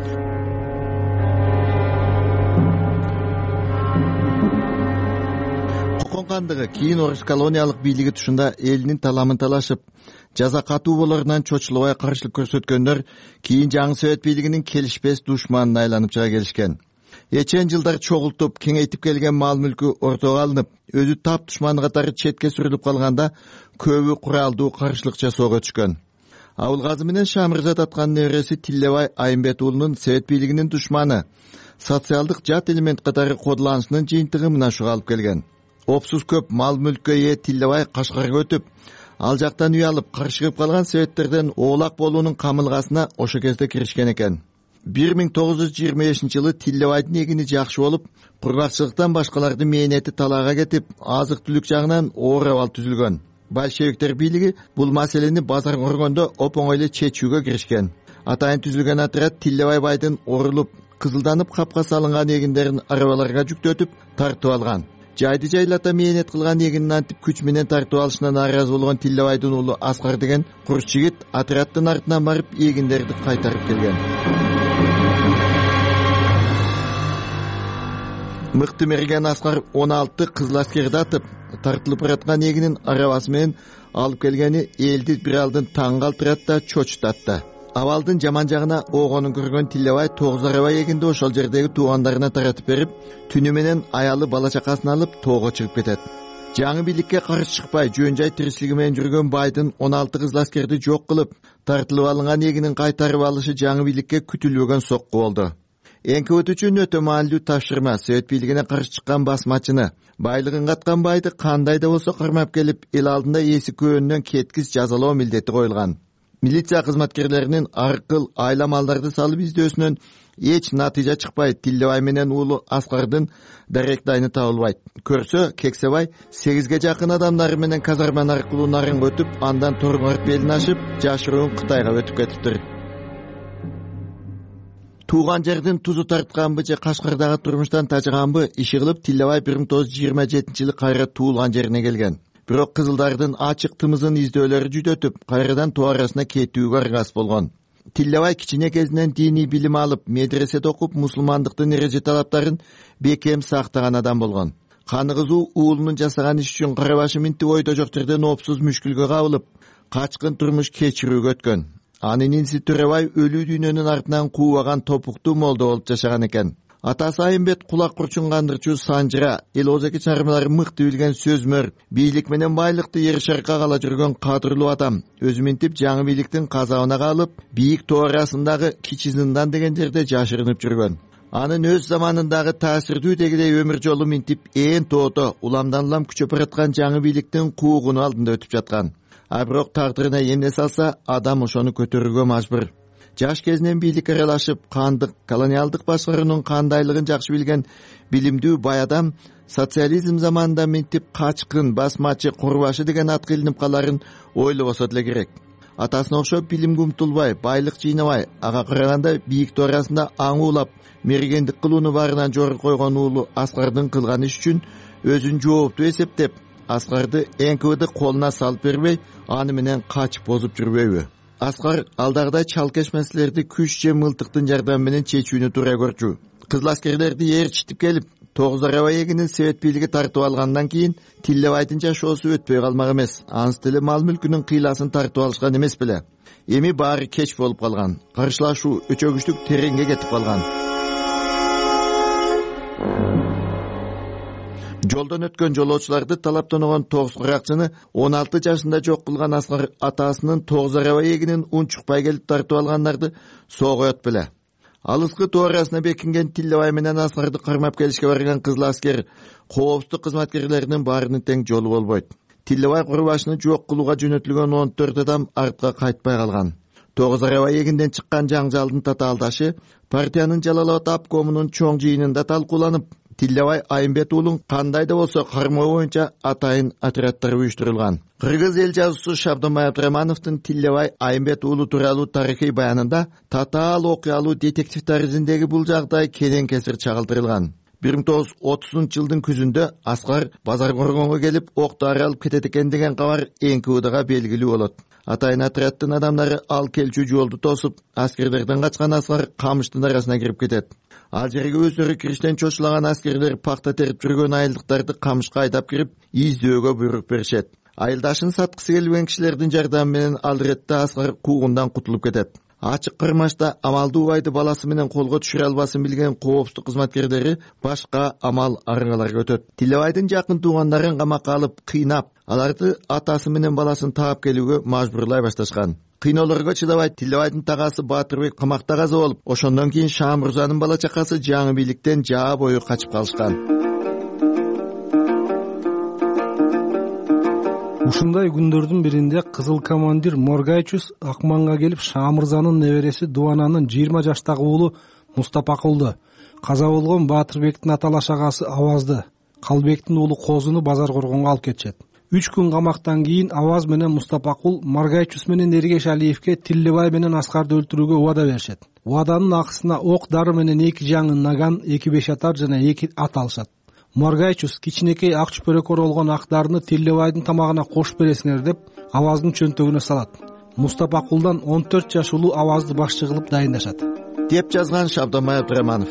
Коконкандыгы кийин орус колониялык бийлиги тушунда элинин таламын талашып, жаза катуу болорунан чочулубай каршылык көрсөткөндөр кийин жаңы Совет бийлигинин келишпес душманына айланып чыга келишкен. Эчен жылдар чогултуп, кеңейтип келген мал мүлкү ортого алынып, өзү тап душман катары четке сүрүлүп калганда көбү куралдуу каршылык жасоого түшкөн. Абылгазы менен Шамырзат аткандын небереси Тилебай Айымбет уулунун Совет бийлигинин душманы, социалдык жат элемент катары кодуланышынын жыйынтыгы мына ушуга алып келген. Опсуз көп мал мүлккө ээ Тилебай Кашкарга өтүп, ал жактан үй алып каршыгып калган советтерден оолак болуунун камылгасына ошо кезде киришкен экен. 1925-жылы Тилебайдын эгини жакшы болуп, кургакчылыктан башкалардын мээнети талаага кетип, азык түлүк жагынан оор абал түзүлгөн. Большевиктер бийлиги бул маселени базар көргөндө оп-оңой эле чечүүгө киришкен. Атайын түзүлгөн отряд Тилебай байдын орулуп, кызылданып капка салынган эгиндерин арабаларга жүктөтүп, тартып алган. Жайды жайлата мээнет кылган эгинин антип күч менен тартып алышына нааразы болгон Тилебайдын уулу Аскар деген курус жигит отряддын артынан барып эгиндерди кайтарып келген. Мыкты мерген Аскар 16 кызыл аскерди атып, тартылып бараткан эгинин арабасы менен алып келгени элди бир алдын таң калтырат да чочутатты. Абалдын жаман жагына огонун көргөн Тилебай 9 араба эгинди ошол жердеги туугандарына таратып берип, түнү менен аялы бала чакасын алып тоого чыгып кетет. Жаңы бийликке каршы чыкпай, жөн-жай тиричилиги менен жүргөн байдын 16 кызыл аскерди жок кылып, тартылып алынган эгинин кайтарып алышы жаңы бийликке күтүлбөгөн сокку болду. НКВД үчүн өтө маанилүү тапшырма Совет бийлигине каршы чыккан басмачыны, байлыгын каткан байды кандай да болсо кармап келип, эл алдында эси көөнүнөн кеткис жазалоо милдети коюлган. Милиция кызматкерлеринин аркыл айла малдарды салып издөөсүнөн эч натыйжа чыкпай, Тилебай менен уулу Аскардын дарек дайыны табылбайт. Көрсө Кексебай 8ге жакын адамдары менен казарман аркылуу Нарынга өтүп, андан Торгорт белин ашып, жашыруун Кытайга өтүп кетиптир. Тууган жердин тузу тартканбы же Кашкардагы турмуштан тажыганбы иши кылып Тилебай 1927-жылы кайра туулган жерине келген. Бирок кызылдардын ачык тымызын издөөлөрү жүдөтүп, кайрадан тоо арасына кетүүгө аргас болгон. Тилебай кичине кезинен диний билим алып, медреседе окуп, мусулмандыктын эреже талаптарын бекем сактаган адам болгон. Каны кызуу уулунун жасаган иш үчүн кара башы минтип ойдо жок жерден опсуз мүшкүлгө кабылып, качкын турмуш кечирүүгө өткөн. Анын иниси Төрөбай өлүү дүйнөнүн артынан куубаган топуктуу молдо болуп жашаган экен. Атасы Айымбет кулак курчун кандырчу Санжыра, эл озеки чармалары мыкты билген сөзмөр, бийлик менен байлыкты ер шаркка кала жүргөн кадырлуу адам. Өзү минтип жаңы бийликтин казабына калып, бийик тоо арасындагы Кичи Зындан деген жерде жашырынып жүргөн. Анын өз заманындагы таасирдүү дегидей өмүр жолу минтип ээн тоодо уламдан улам күчөп бараткан жаңы бийликтин куугуну алдында өтүп жаткан. Бирок тагдырына эмне салса, адам ошону көтөрүүгө мажбур. Жаш кезинен бийликке аралашып, кандык, колониалдык башкаруунун кандайлыгын жакшы билген билимдүү бай адам социализм заманында минтип качкын, басмачы, курбашы деген атка илинип каларын ойлобосо деле керек. Атасына окшоп билимге умтулбай, байлык жыйнабай, ага караганда бийик тоо арасында аңуулап, мергендик кылууну баарынан жогору койгон уулу Аскардын кылган иш үчүн өзүн жооптуу эсептеп, Аскарды НКВД колуна салып бербей, аны менен качып бозуп жүрбөйбү? Аскар алдагыдай чалкеш маселелерди күч же мылтыктын жардамы менен чечүүнү туура көрчү. Кызыл аскерлерди ээрчитип келип, 9 араба эгинин Совет бийлиги тартып алгандан кийин Тилебайдын жашоосу өтпөй калмак эмес. Анысы деле мал мүлкүнүн кыйласын тартып алышкан эмес беле. Эми баары кеч болуп калган. Каршылашуу, өчөгүчтүк тереңге кетип калган. Жолдон өткөн жолоочуларды талаптан огон 9 куракчыны 16 жашында жок кылган Аскар атасынын 9 араба эгинин унчукпай келип тартып алгандарды согоет беле. Алыскы тоо арасына бекинген Тилебай менен Аскарды кармап келишке барган кызыл аскер коопсуздук кызматкерлеринин баарынын тең жолу болбойт. Тилебай курбашыны жок кылууга жөнөтүлгөн 14 адам артка кайтпай калган. 9 араба эгинден чыккан жаңжалдын татаалдашы партиянын Жалал Абад обкомунун чоң жыйынында талкууланып, Тилебай Айымбет уулун кандай да болсо кармоо боюнча атайын отряддар уюштурулган. Кыргыз эл жазуусу Шабдонбай Абдрахмановдун Тилебай Айымбет уулу тууралуу тарыхый баянында татаал окуялуу детектив таризиндеги бул жагдай кенен кесир чагылдырылган. 1930-жылдын күзүндө Аскар Базар Коргонго келип ок дары алып кетет экен деген кабар НКВДга белгилүү болот. Атайын отряддын адамдары ал келчү жолду тосуп, аскерлерден качкан Аскар камыштын арасына кирип кетет. Ал жерге өздөрү кириштен чочулаган аскерлер пакта терип жүргөн айылдыктарды камышка айдап кирип, издөөгө буйрук беришет. Айылдашын саткысы келбеген кишилердин жардамы менен ал иретте Аскар куугундан кутулуп кетет. Ачык кырмашта амалдуу убайды баласы менен колго түшүрө албасын билген коопсуздук кызматкерлери башка амал аргаларга өтөт. Тилебайдын жакын туугандарын камакка алып, кыйнап, аларды атасы менен баласын таап келүүгө мажбурлай башташкан. Кыйноолорго чыдабай Тилебайдын тагасы Баатырбек камакта каза болуп, ошондон кийин Шаа Мырзанын бала чакасы жаңы бийликтен жаа бою качып калышкан. Ушундай күндөрдүн биринде кызыл командир Моргайчус Акманга келип Шаа Мырзанын небереси Дуананын 20 жаштагы уулу Мустапакулду, каза болгон Баатырбектин аталаш агасы Авазды, Калбектин уулу Козуну Базар Коргонго алып кетишет. 3 күн камактан кийин Аваз менен Мустапакул Моргайчус менен Эргеш Алиевке Тилебай менен Аскарды өлтүрүүгө убада беришет. Убаданын акысына ок дары менен 2 жаңы наган, 2 бешатар жана 2 ат алышат. Моргайчус кичинекей ак чүпөрөкөр болгон акдарыны Тилебайдын тамагына кошуп бересиңер деп Аваздын чөнтөгүнө салат. Мустапакулдан 14 жаш улуу Авазды башчы кылып дайындашат, деп жазган Шабдамай Абдыраманов.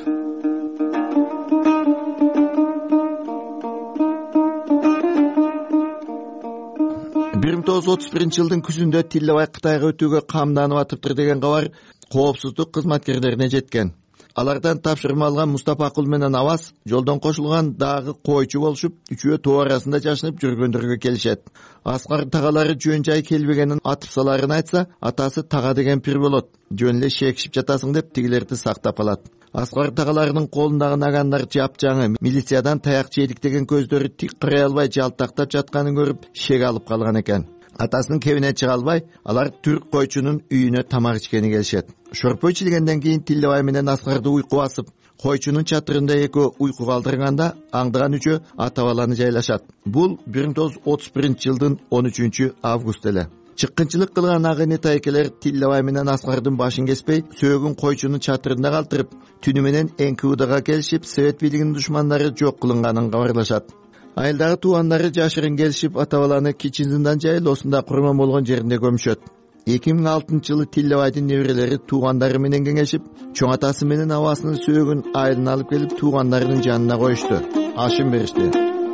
жылдын күзүндө Тилебай Кытайга өтүүгө камданып атыптыр деген кабар коопсуздук кызматкерлерине жеткен. Алардан тапшырма алган Мустапакул менен Аваз жолдон кошулган дагы койчу болушуп, үчөө тоо арасында жашынып жүргөндөргө келишет. Аскар тагалары жөн жай келбегенин атып саларын айтса, атасы тага деген пир болот. Жөн эле шекишип жатасың деп тигилерди сактап алат. Аскар тагаларынын колундагы нагандар жапжаңы, милициядан таяк жедик деген көздөрү тик карай албай жалтактап жатканын көрүп, шек алып калган экен. Атасынын кебине чыга албай, алар түрк койчунун үйүнө тамак ичкени келишет. Шорпой чилгенден кийин Тилебай менен Аскарды уйку басып, койчунун чатырында экөө уйку калтырганда, аңдыган үчөө ата баланы жайлашат. Бул 1931-жылдын 13 август эле. Чыккынчылык кылган агыны тайкелер Тилебай менен Аскардын башын кеспей, сөөгүн койчунун чатырында калтырып, түнү менен НКВДга келишип, Совет бийлигинин душмандары жок кылынганын кабарлашат. Айылдагы туугандары жашырын келишип, ата баланы Кичинзиндан жайлоосунда курман болгон жеринде көмүшөт. 2006-жылы Тилебайдын неберелери туугандары менен кеңешип, чоң атасы менен абасынын сөөгүн айылына алып келип, туугандарынын жанына коюшту. Ашын беришти.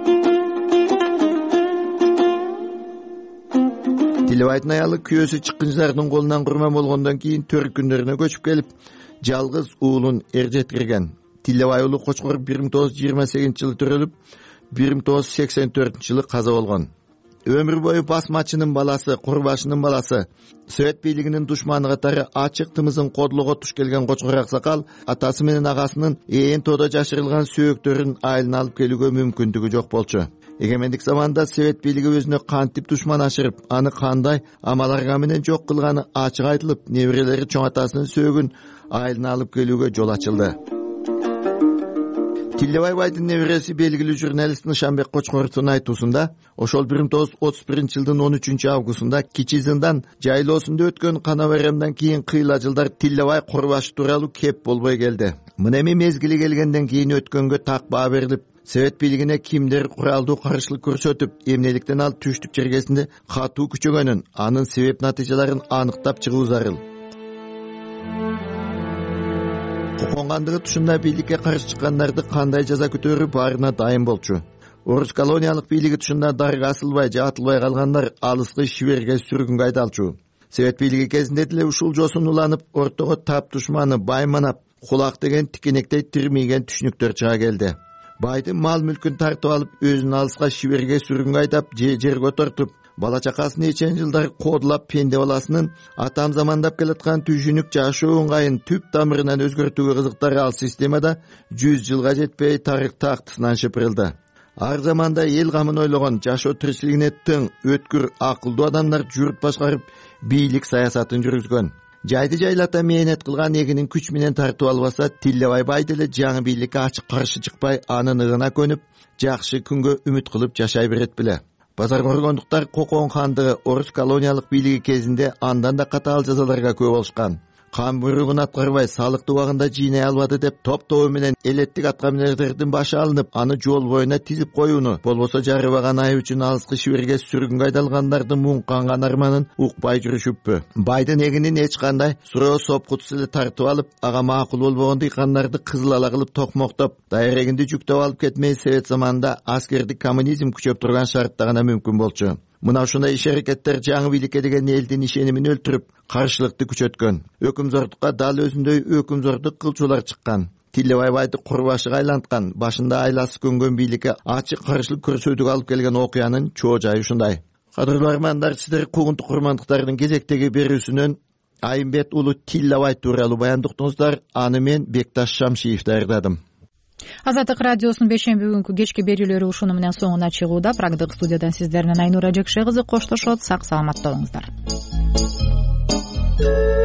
Тилебайдын аялы күйөөсү чыккынчылардын колунан курман болгондон кийин төрт күндөрүнө көчүп келип, жалгыз уулун эржеттирген. Тилебай уулу Кочкор 1928-жылы төрөлүп, 1984-жылы каза болгон. Өмүр бою басмачынын баласы, Курбашынын баласы, Совет бийлигинин душманы катары ачык тымызын кодлого туш келген Кочкор аксакал атасы менен агасынын ээн тоодо жашырылган сөөктөрүн айылына алып келүүгө мүмкүндүгү жок болчу. Эгемендик заманда Совет бийлиги өзүнө кантип душман ашырып, аны кандай амаларга менен жок кылганы ачык айтылып, неберелери чоң атасынын сөөгүн айылына алып келүүгө жол ачылды. Тилебай байдын небереси белгилүү журналист Нышанбек Кочкоровдун айтуусунда, ошол 1931-жылдын 13 августунда Кичинзиндан жайлоосунда өткөн кана байрамдан кийин кыйла жылдар Тилебай Курбаш тууралуу кеп болбой келди. Мына эми мезгили келгенден кийин өткөнгө так баа берилип, Совет бийлигине кимдер куралдуу каршылык көрсөтүп, эмнеликтен ал түштүк жергесинде катуу күчөгөнүн, анын себеп натыйжаларын аныктап чыгуу зарыл. Коконгандыгы тушунда бийликке каршы чыккандарды кандай жаза күтөрүү баарына дайым болчу. Орус колониялык бийлиги тушунда дарга асылбай, жатылбай калгандар алыскы Шиберге сүргүнгө айдалчу. Совет бийлиги кезинде деле ушул жосун уланып, ортого тап душманы Байманап, Кулак деген тикенектей тирмийген түшүнүктөр чыга келди. Байдын мал мүлкүн тартып алып, өзүн алыска Шиберге сүргүнгө айдап, жерге тортуп, бала чакасын эчен жылдар кодулап пенде баласынын атам замандап келаткан түшүнүк жашоо ыңгайын түп тамырынан өзгөртүүгө кызыктары ал системада 100 жылга жетпей тарых тактысынан шыпырылды. Ар заманда эл камын ойлогон, жашоо тиричилигине тың, өткүр, акылдуу адамдар журт башкарып, бийлик саясатын жүргүзгөн. Жайды жайлата мээнет кылган эгинин күч менен тартып албаса, Тилебай бай деле жаңы бийликке ачык каршы чыкпай, анын ыгына көнүп, жакшы күнгө үмүт кылып жашай берет беле. Базар Коргондуктар Кокон хандыгы Орус колониялык бийлиги кезинде андан да катаал жазаларга күбө болушкан. кан буйругун аткарбай салыкты убагында жыйнай албады деп топтоо менен элеттик аткаминердердин башы алынып, аны жол боюна тизип коюуну, болбосо жарыбаган ай үчүн алыскы Сибирге сүргүнгө айдалгандардын муңканган арманын укпай жүрүшүппү. Байдын эгинин эч кандай суроо сопкутусу эле тартып алып, ага макул болбогон дыйкандарды кызыл ала кылып токмоктоп, дайыр эгинди жүктөп алып кетмей совет заманында аскердик коммунизм күчөп турган шартта гана мүмкүн болчу. Мына ушундай иш-аракеттер жаңы бийликке деген элдин ишенимин өлтүрүп, каршылыкты күчөткөн. Өкүмзордукка дал өзүндөй өкүмзордук кылчулар чыккан. Тилебай байды курбашыга айланткан, башында айласы көнгөн бийликке ачык каршылык көрсөтүүгө алып келген окуянын чоо жайы ушундай. Кадырлуу армандар, сиздер куугунтук курмандыктардын кезектеги берүүсүнөн Айымбет уулу Тилебай тууралуу баяндыктыңыздар. Аны мен Бекташ Шамшиев даярдадым. Азаттык радиосунун бейшемби күнкү кечки берүүлөрү ушуну менен соңуна чыгууда. Прагдык студиядан сиздер менен Айнура Жекше кызы коштошот. Сак саламатта болуңуздар.